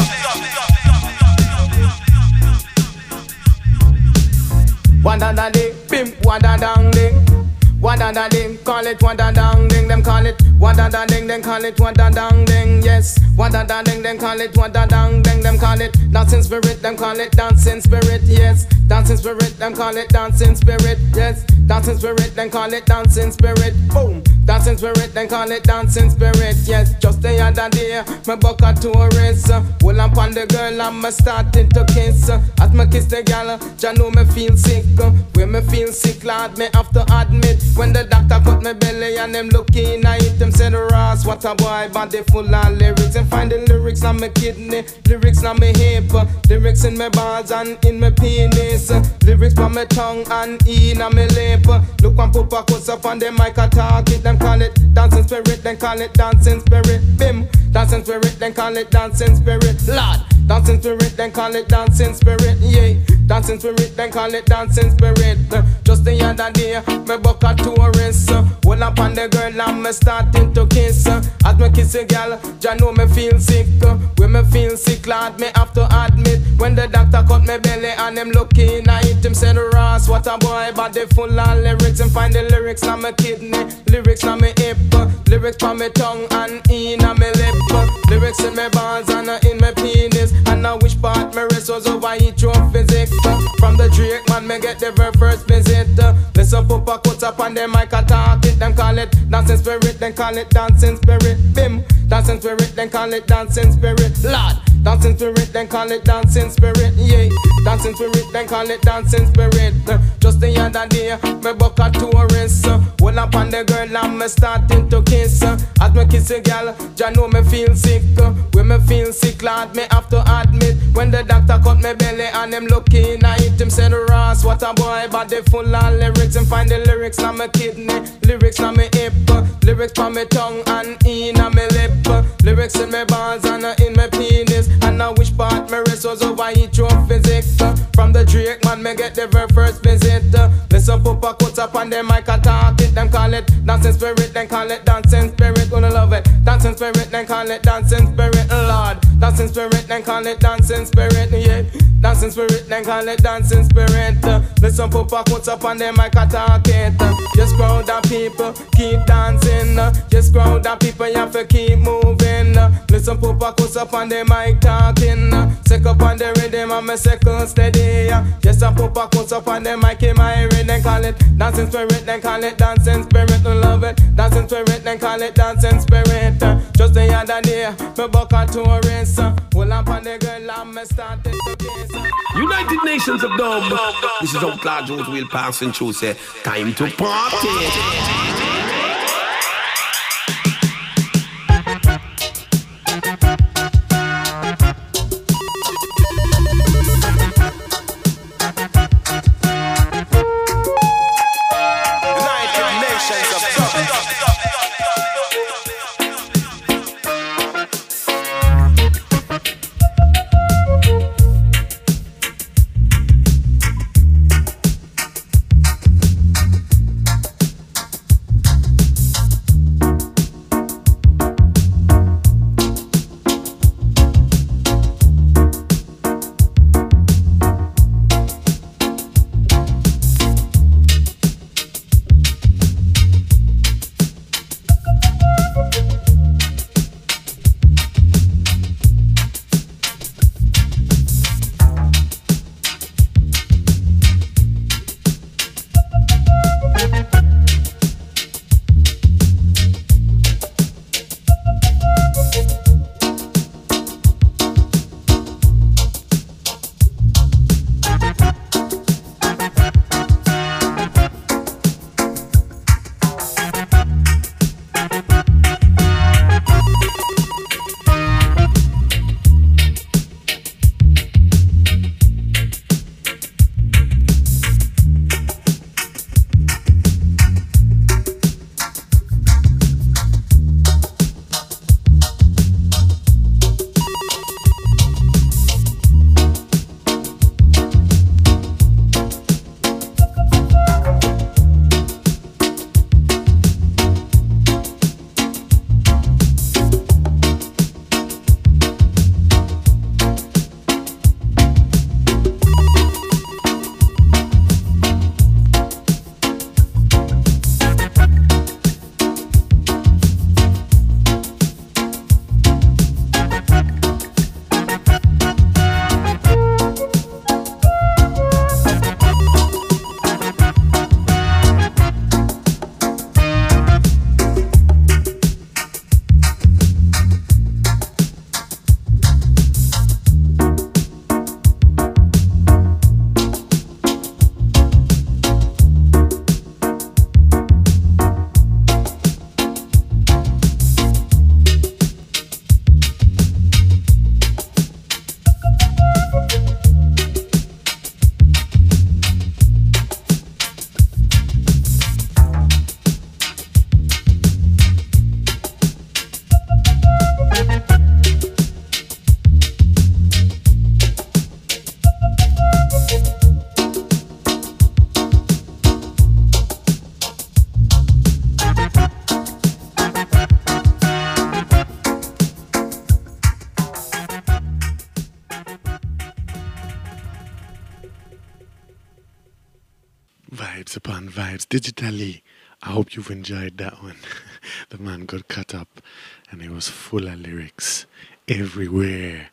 love. One da da ding, pimp, one da dang ding. One da da ding, call it one da dang ding. Them call it one da da ding, then call it one da dang ding. Yes, one da da ding, then call it one da dang ding. Them call it dancing spirit, them call it dancing spirit. Yes, dancing spirit, them call it dancing spirit. Yes, dancing spirit, then call it dancing spirit. Boom, dancing spirit, then call it dancing spirit. Yes, just the other day, my buck a tourist. Hold up on the girl, I'm starting to kiss. As me kiss the girl, ya know me feel sick. When me feel sick, lad, me have to admit. When the doctor cut my belly and them looking at it, them said, Ross, what a boy, body full of lyrics. And find the lyrics on my kidney, lyrics on my hip, lyrics in my balls and in my penis, lyrics on my tongue and in my lip. Look one papa cuts up on the mic and talk it. Them call it dancing spirit, then call it dancing spirit. Bim, dancing spirit, then call it dancing spirit. Lord, dancing spirit, then call it dancing spirit. Yeah, dancing spirit, then call it dancing spirit. Just the other day, me buck a tourist. Hold up on the girl and me starting to kiss. As me kiss a girl, ya know me feel sick. When me feel sick, lad, me have to admit. When the doctor cut me belly and them looking at it, him said, Ross, what a boy, body full of lyrics. And find the lyrics on my kidney, lyrics on my hip, lyrics on my tongue and in my lip, lyrics in my balls and in my penis. And I wish part my wrist was over each of physics. From the Drake man, me get the very first visit. Listen, Papa cuts up on the mic and talk it. Them call it dancing spirit, then call it dancing spirit. Bim, dancing spirit, then call it dancing spirit. Lord, dancing spirit, then call it dancing spirit. Yeah, dancing spirit, then call it dancing spirit. Just the other day, me buck a tourist. Hold up on the girl and me starting to kiss. As me kiss a girl, ya know me feel sick. When me feel sick, lad, me have to admit. When the doctor cut me belly and them looking at it, him said, Ross, what a boy, body full of lyrics. And find the lyrics on my kidney, lyrics on my hip, lyrics on my tongue and in my lip, lyrics in my balls and in my penis. And I wish part my wrist was over each of physics. From the Drake man, me get the very first visit. Listen, Papa cuts up on the mic and talk it. Them call it dancing spirit, then call it dancing spirit. Gonna love it. Dancing spirit, then call it dancing spirit. Lord, dancing spirit, then call it dancing spirit. Yeah, dancing spirit, then call it dancing spirit. Listen, Papa cuts up on the mic and talk it. Just crowd of people, keep dancing. Just crowd of people, you have to keep moving. Listen, Papa cuts up on the mic talking. Sick up on the rhythm, I'm a second steady. Yes, I Papa cuts up on the mic in my ring. Then call it dancing spirit, then call it dancing spirit. I love it. Dancing spirit, then call it dancing spirit. Just the other day, me buck a tourist. Hold up on the girl, I'm started to kiss. United Nations of Dub. This is Outlaw Jones Will passing through. Say, time to party. vibes digitally. I hope you've enjoyed that one. The man got cut up and it was full of lyrics everywhere.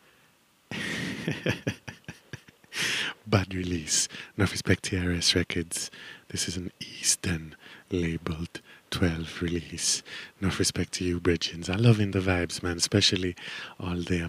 Bad release. Enough respect to TRS Records. This is an Eastern labeled 12 release. Enough respect to you, Bridgins. I'm loving the vibes, man, especially all the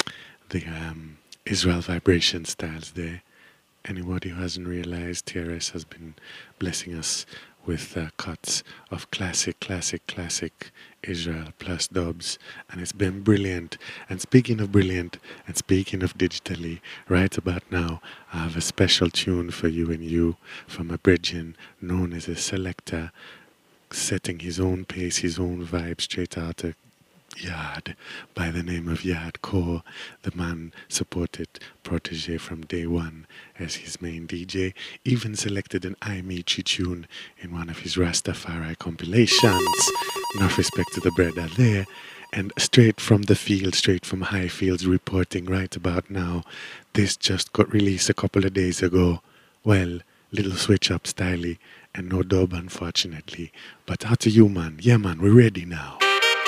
Israel vibration styles there. Anybody who hasn't realized, TRS has been blessing us with cuts of classic Israel plus dubs, and it's been brilliant. And speaking of brilliant, and speaking of digitally, right about now, I have a special tune for you and you from a Bridgin known as a selector, setting his own pace, his own vibe straight out of Yard by the name of Yard Core. The man supported Protege from day one as his main DJ, even selected an I Meet You tune in one of his Rastafari compilations. Enough respect to the brother there. And straight from the field, straight from Highfields, reporting right about now. This just got released a couple of days ago. Well, little switch up styly and no dub unfortunately. But how to you, man? Yeah, man, we're ready now.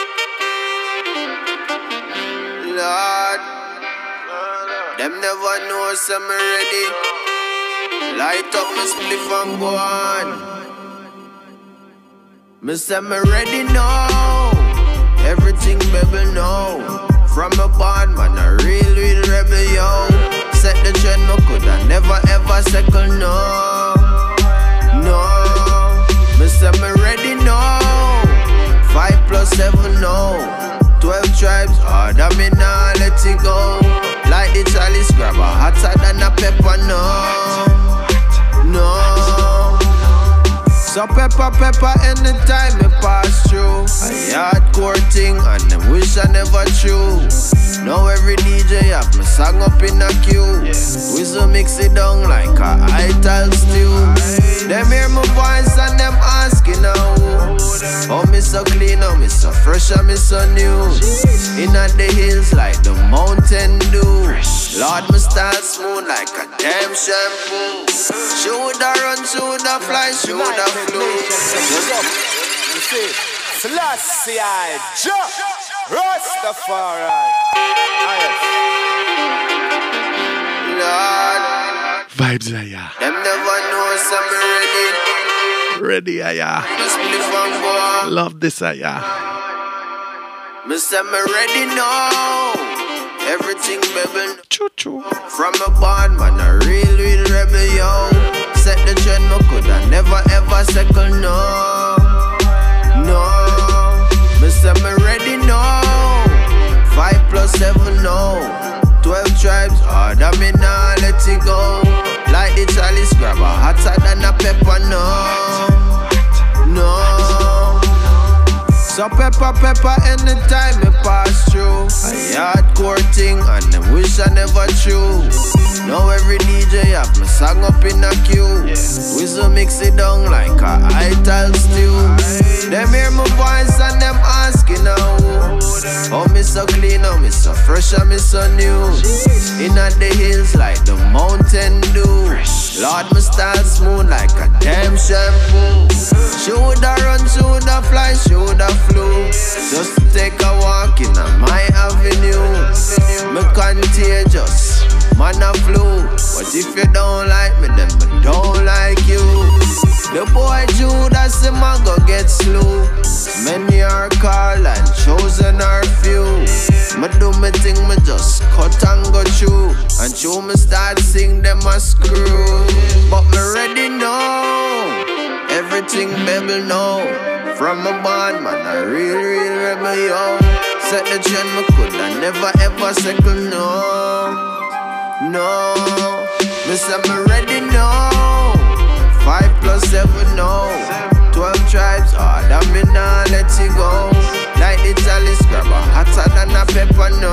Lord, them never know some ready. Light up my spliff and go on. Me say me ready now. Everything baby know. From a bond man a real rebel yo. Set the trend me coulda never ever second no. No, me say me ready now. 5 + 7 no. 12 tribes, harder me nah let it go. Like the chalice grabber, hotter than a pepper, no. No. So pepper anytime me pass through. A hardcore thing and them wish I never true. Now every DJ have my song up in a queue. Whistle mix it down like a ital stew. Them hear my voice and them asking now. Oh, me so clean, oh, me so fresh, oh, me so new. Inna the hills like the mountain dew. Lord, me style smooth like a damn shampoo. Shoulda run, shoulda fly, shoulda flew. You see, Selassie, Jah, Rastafari. Lord, vibes are ya. Them never know some ready. Ready are ya. Love this are ya. Me say me ready now. Everything baby. Choo-choo. From a bond man a real rebel yo. Set the trend me coulda never ever second no. No. Me say me ready now. 5 + 7 no. 12 tribes, harder me nah let it go. Like the chalice grabber, hotter than a pepper, no. No. So pepper anytime me pass through. A hardcore thing and them wish I never true. Now every DJ have my song up in a queue. Whistle mix it down like a ital stew. Them hear my voice and them asking now. Oh, me so clean, oh, me so fresh, oh, me so new. Inna the hills like the mountain dew. Lord, me style smooth like a damn shampoo. Shoulda run, shoulda fly, shoulda flew. Just to take a walk in my avenue. Me contagious, man a flu. But if you don't like me, then me don't like you. The boy Judas, him a go get slew. Many are called and chosen are few. Me do me thing, me just cut and go through. And through me start sing, them a screw. But me ready now. Everything baby know. From a band man a real rebel yo. Set the trend me coulda never ever second no. No. Me say me ready now. 5 + 7 no. 12 tribes, harder me nah let it go. Like the chalice grabber, hotter than a pepper, no.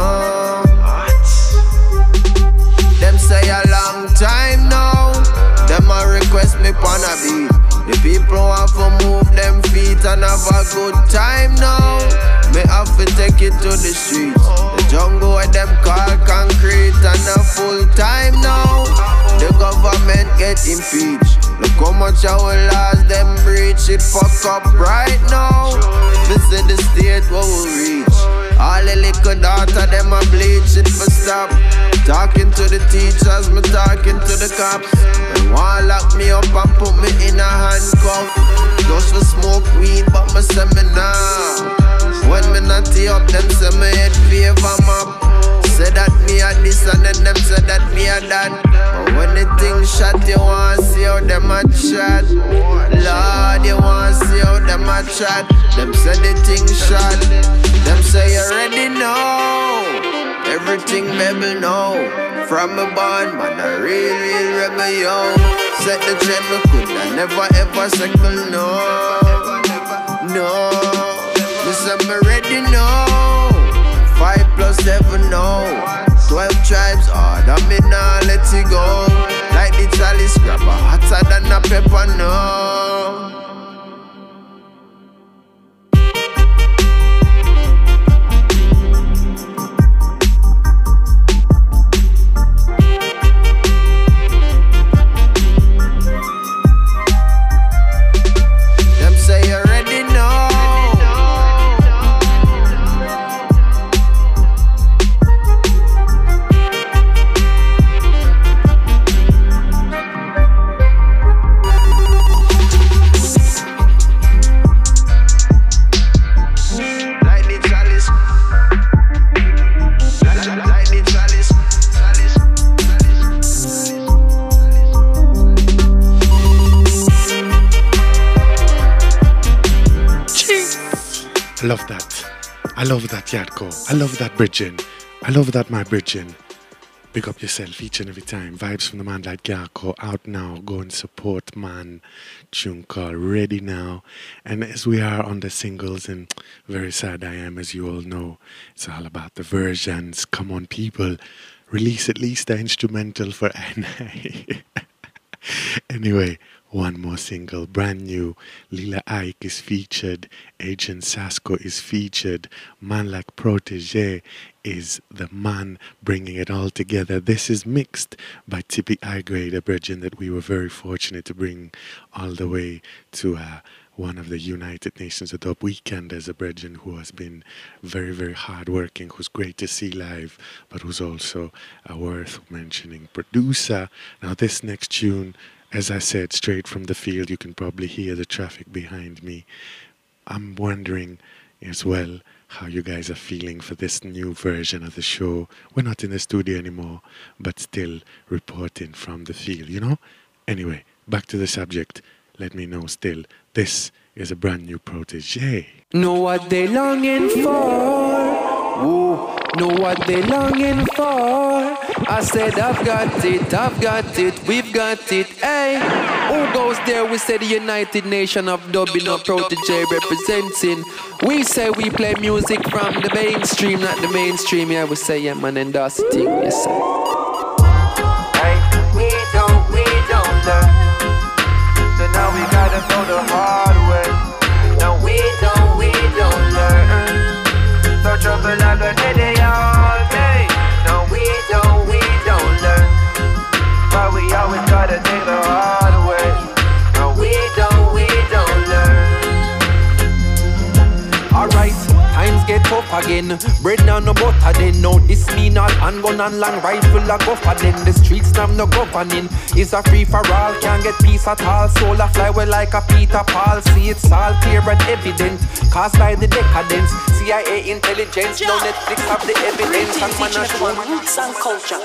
Them say a long time now. Them a request me pon a beat. The people want to move them feet and have a good time now. Me have to take it to the streets. The jungle where them call concrete and a full time now. The government get impeached. Look how much I will last them breach it fuck up right now. Visit the state where we reach. All the little daughter them a bleach it for stop. Talking to the teachers, me talking to the cops. They want lock me up and put me in a handcuff. Just for smoke weed but me say me nah. When me not up them say me head favor map. Say that me a this and then them say that me a that. But when the thing shot, you want see how them a chat. Lord, you want see how them a chat. Them say the thing shot. Them say you already know. Everything baby know. From a bond, man, a real rebel, yo. Set the trend, me coulda never ever second, no. No, me say me ready now. 5 + 7, no 12 tribes, order me now, let it go. Like the Charlie scrapper, hotter than a pepper, no. Them say you already know. I love that. I love that, Yadko. I love that bridging. I love that, my bridging. Big up yourself each and every time. Vibes from the man like Yarko. Out now. Go and support man. Tune called Ready Now. And as we are on the singles, and very sad I am, as you all know, it's all about the versions. Come on, people. Release at least the instrumental for NI. Anyway, one more single, brand new. Lila Ike is featured. Agent Sasko is featured. Man like Protege is the man bringing it all together. This is mixed by Tippy I-Grade, a brethren that we were very fortunate to bring all the way to one of the United Nations of Dub weekend as a brethren who has been very, very hard working, who's great to see live, but who's also a worth mentioning producer. Now this next tune, as I said, straight from the field, you can probably hear the traffic behind me. I'm wondering as well how you guys are feeling for this new version of the show. We're not in the studio anymore, but still reporting from the field, you know? Anyway, back to the subject. Let me know still. This is a brand new Protege. Know what they longing for. Ooh, know what they longing for. I said I've got it, we've got it, hey. Who goes there? We say the United Nation of Dub, no Protege representing. We say we play music from the mainstream, not the mainstream. Yeah, we say yeah man, and that's the thing, yes sir. Hey, we don't learn. So now we gotta go the hard way. No, we don't learn. So trouble I got today all day. No, we don't learn. But we always gotta take the hard way. No, we don't learn. Alright, times get tough again. Bread now no butter then. No, this mean all handgun and long rifle a go for then. The streets now no governing. It's a free for all, can't get peace at all. Soul a fly well like a Peter Paul. See it's all clear and evident. Caused by the decadence. CIA intelligence, no Netflix have the evidence. And man a show roots and culture.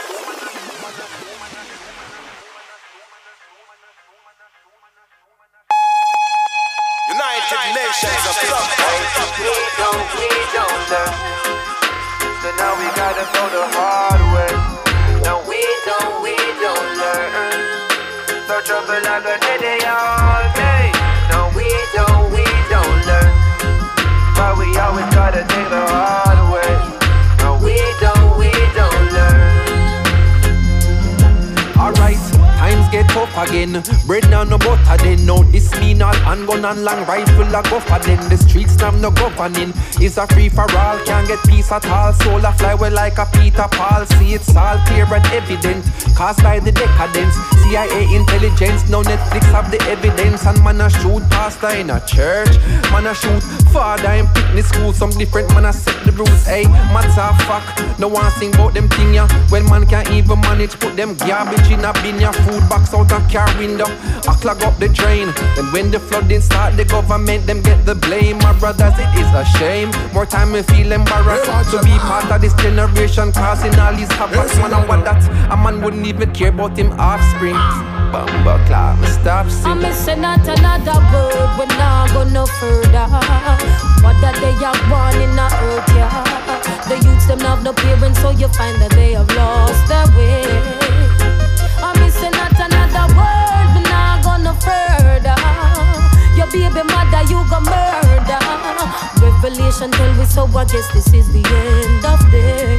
United Nations of Dub. We don't learn. So now we gotta go the hard way. No, we don't learn. So trouble I got today all day. No, we don't learn. But we always gotta take the hard way. No, we don't learn. Alright, times get tough again. then. Bread now no butter then. No this mean all handgun and long rifle a go for then. The streets now no governing. It's a free for all, can't get peace at all. Soul a fly well like a Peter Paul. See it's all clear and evident, caused by the decadence. CIA intelligence, no Netflix have the evidence. And man a shoot pastor in a church, man a shoot father in picnic school. Some different man a set the rules, hey, matter of fact. No one sing about them thing ya. Well man can't even manage, put them garbage in a bin ya. Food box out a car window, I clog up the drain. Then when the flooding start, the government them get the blame. My brothers, it is a shame. More time we feel embarrassed to be part of this generation, causing all these havoc. Man, I want that a man wouldn't even care about him offspring. Bumble clap, me stop singing. I'm missing not another word, we're not go no further. What that they are born in the earth, yeah. The youths them have no parents, so you find that they have lost their way. I'm missing not another word, we're not go no further. Your baby mother, you go murder. Revelation tell me so, I guess this is the end of day.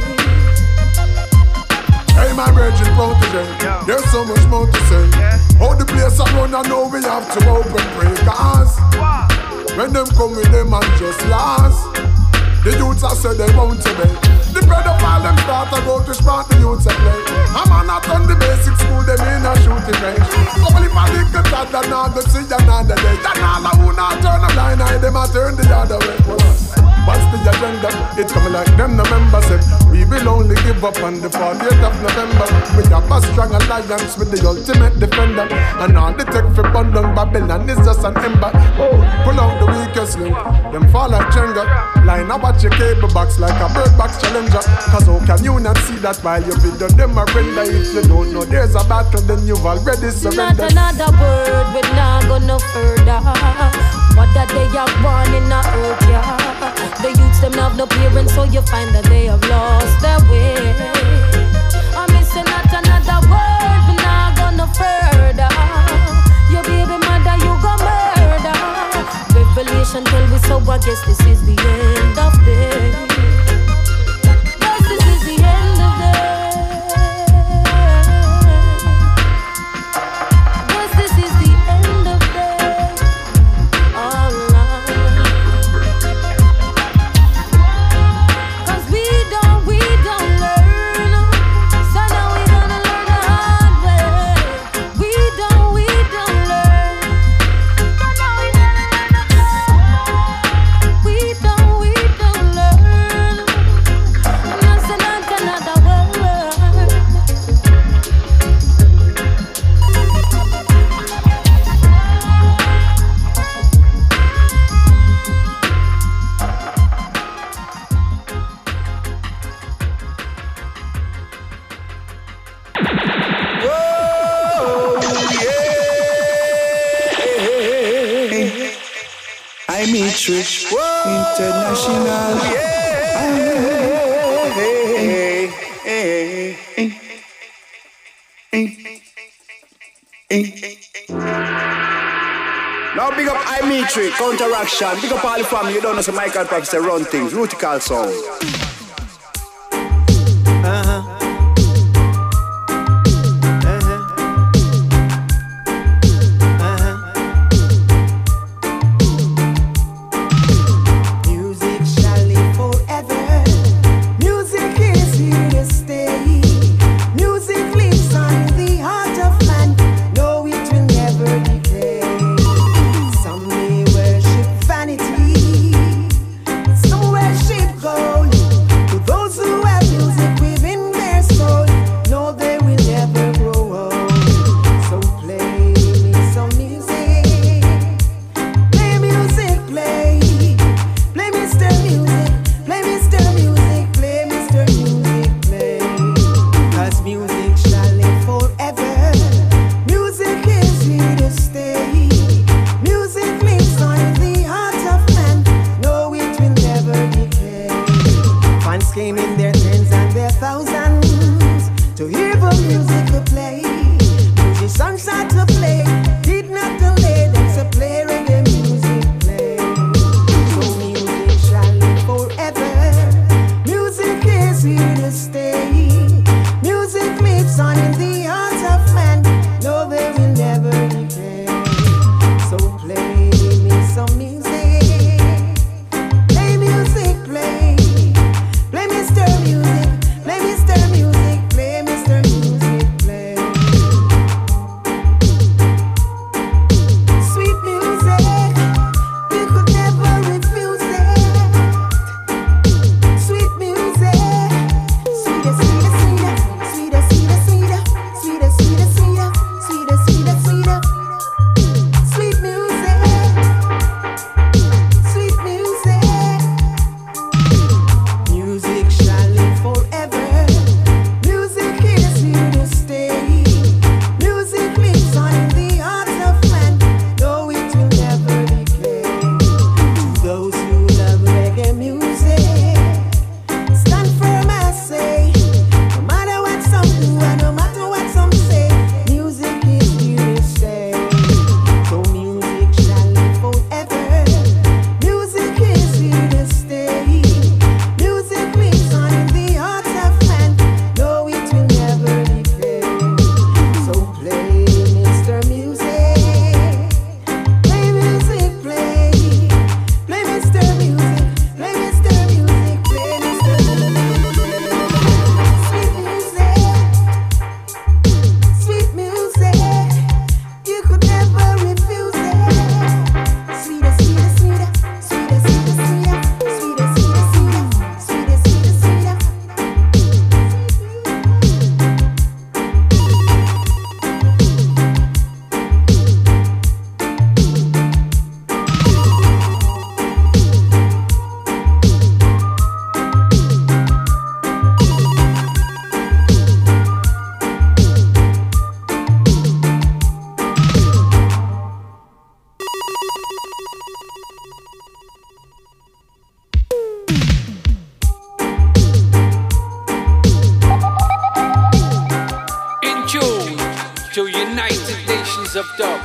Hey, my virgin protege, there's so much more to say. How the place I run, I know we have to open pray. Cause when them come with them and just last, the youths I said they won't obey. The bread of all them start to go to spot the youths and play. I'm on not on the basic school, them in a shooting range. Couple if I lick the top, then I'll go see another day. Then all I wanna turn a blind eye, them I turn the other way. What's the agenda? It's coming like them, the members said. We will only give up on the 40th of November. We have a strong alliance with the ultimate defender. And all the tech for bundle Babylon is just an ember. Oh, pull out the weakest link, them fall like Jenga. Line up watch your cable box like a bird box challenger. Cause how can you not see that while you video them a render? If you don't know there's a battle, then you've already surrendered. Not another word, we're not go no further. What that they are born in the earth, yeah. The youths them have no parents, so you find that they have lost their way. I'm missing not another word, we're not go no further. Your baby mother, you go murder. Revelation tell me so, I guess this is the end of day. Yes, this is the end of day. Yes, this is the end of day. All right. Cause we don't learn. So now we gonna learn the hard way. We don't learn. So now we don't learn. And that's another word. I'm Trish International. Now big up I Mitri, Counteraction. Big up all the family. You don't know, so Michael Professor run things. Rutical sound. Music shall live forever. Music is here to stay. Music lives on the heart of man. No, it will never decay. Some may worship vanity, some worship gold. Nations of Dub.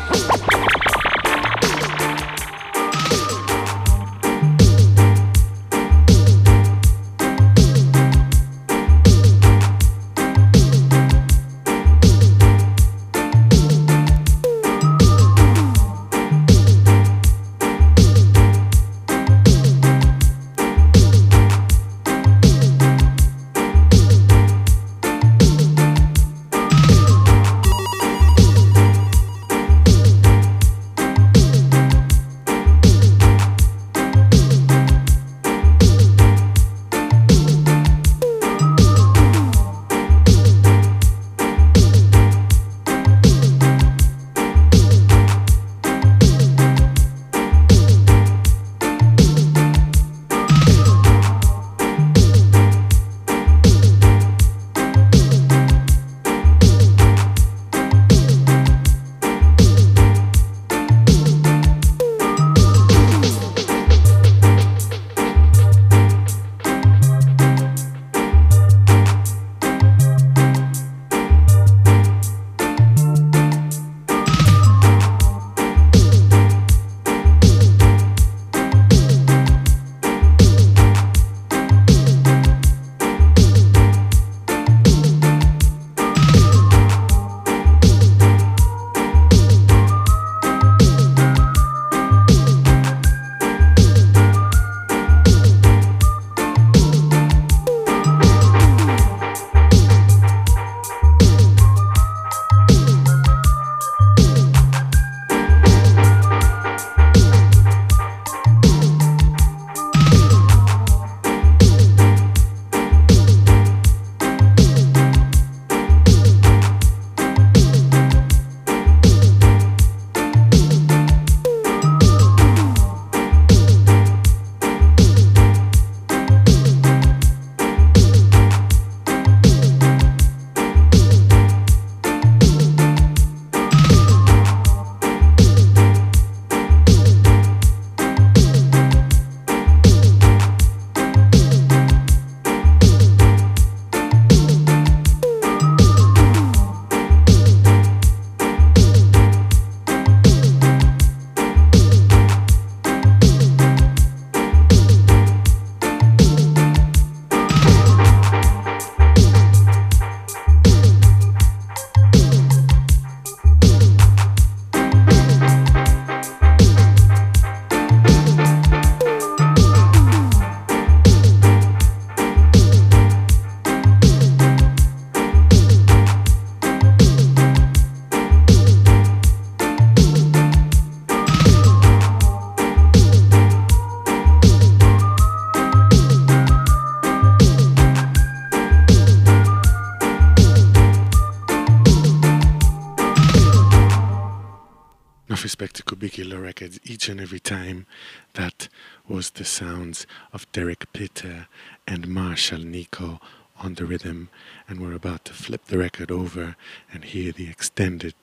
Respect to Kubikila Records. Each and every time, that was the sounds of Derek Pitter and Marshall Nico on the rhythm, and we're about to flip the record over and hear the extended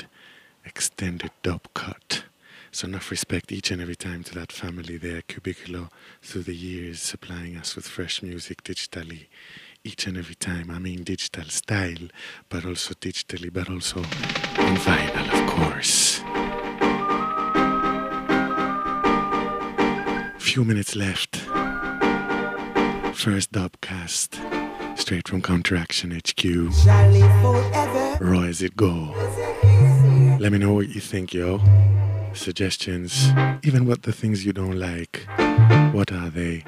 dub cut. So enough respect each and every time to that family there, Kubikilo, through the years supplying us with fresh music digitally. Each and every time, I mean digital style, but also digitally, but also on vinyl, of course. Few minutes left. First dubcast, straight from Counteraction HQ. Raw as it go. Let me know what you think, yo. Suggestions, even what the things you don't like. What are they?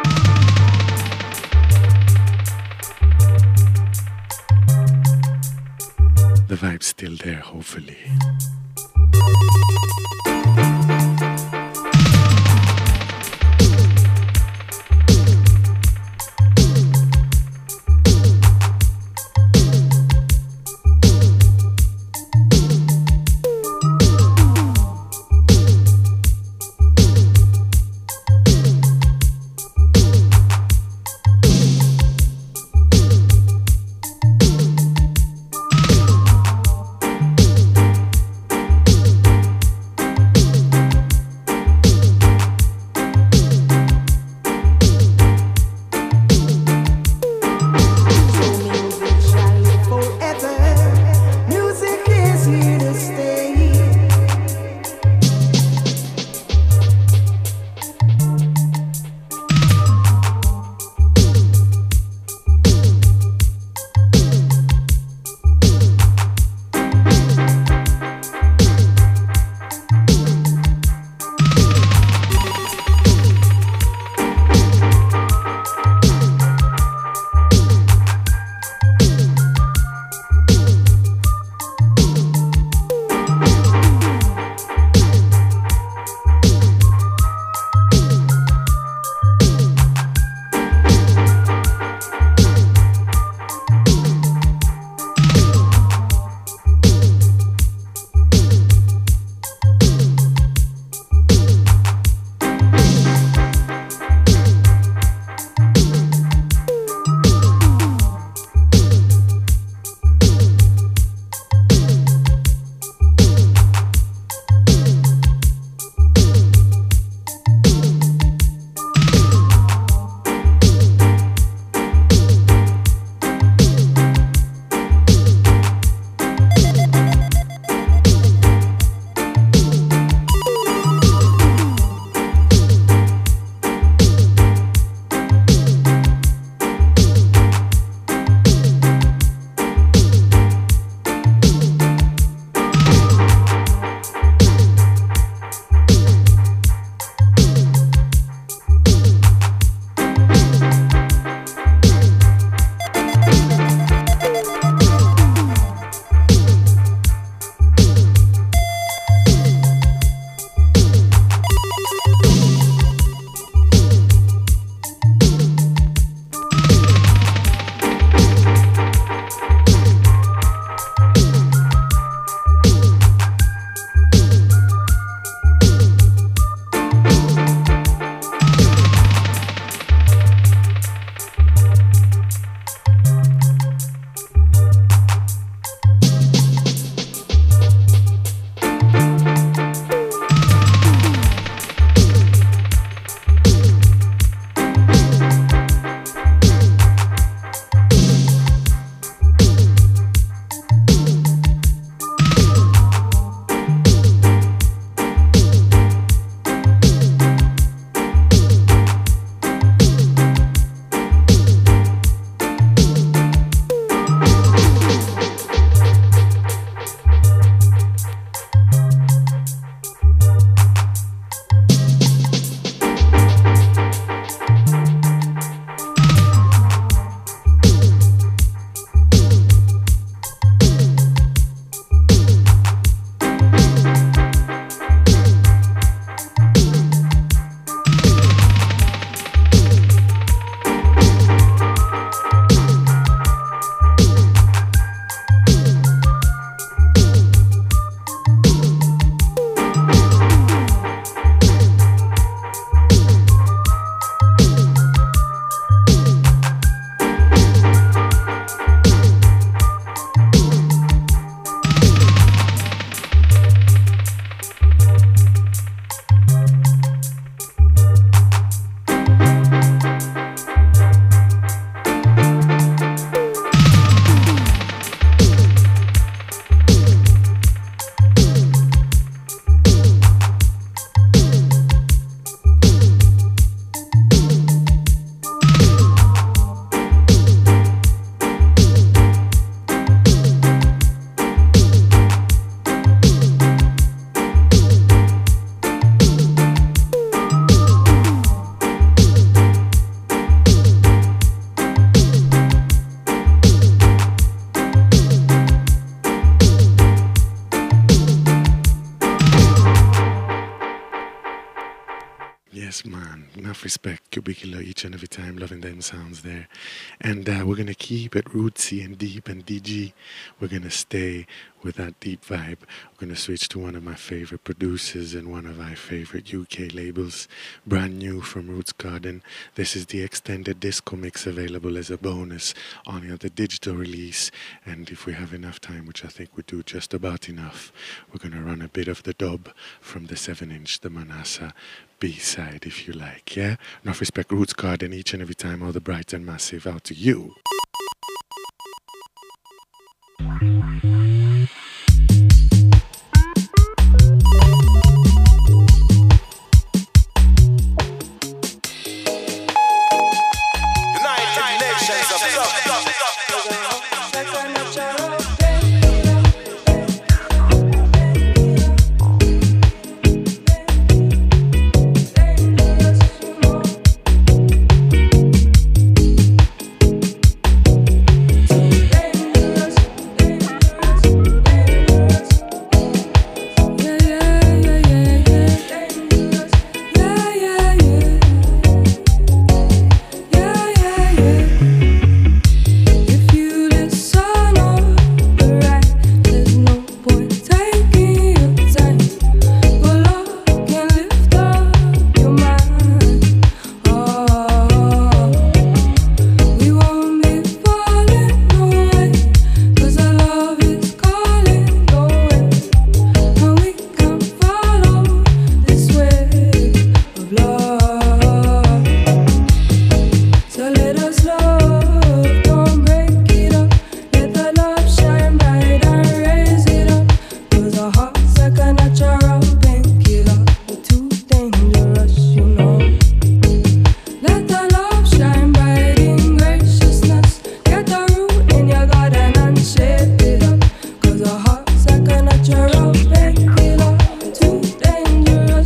The vibe's still there, hopefully. Yes, man. Enough respect, Cubicular, each and every time, loving them sounds there. And we're going to keep it rootsy and deep and DG. We're going to stay with that deep vibe. We're going to switch to one of my favorite producers and one of my favorite UK labels, brand new from Roots Garden. This is the extended disco mix available as a bonus on the digital release. And if we have enough time, which I think we do just about enough, we're going to run a bit of the dub from the 7-inch, the Manassa B-side, if you like, yeah? Enough respect, Roots Garden, each and every time, all the bright and massive out to you.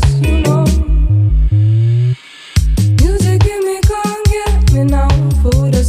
Food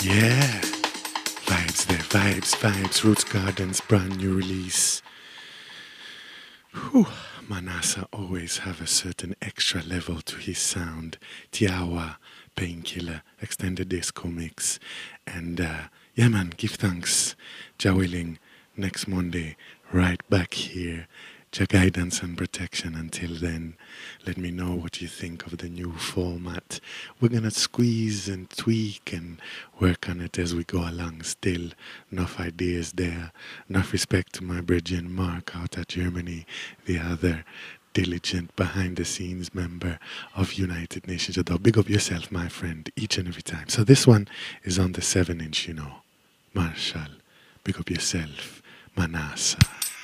Yeah. Vibes there, vibes. Roots Gardens, brand new release. Whew. Manasa always have a certain extra level to his sound. Tiawa, Painkiller, Extended Disco Mix. And yeah man, give thanks. Jah willing, next Monday, right back here. Jah guidance and protection. Until then, let me know what you think of the new format. We're gonna squeeze and tweak and work on it as we go along. Still, enough ideas there. Enough respect to my brethren Mark out at Germany, the other diligent behind-the-scenes member of United Nations. Big up yourself, my friend, each and every time. So this one is on the 7-inch, you know. Marshall, big up yourself. Manasa.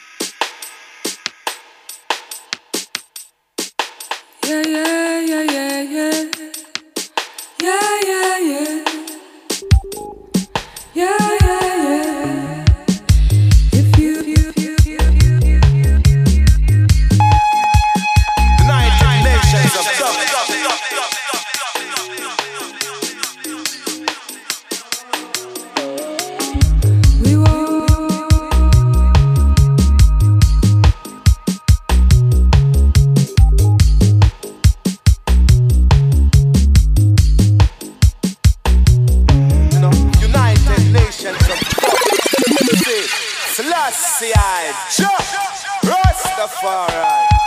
Yeah, yeah, yeah, yeah, yeah. Yeah, yeah, yeah. Yeah, yeah, yeah. If you United Nations of Dub. Selassie, Rastafari.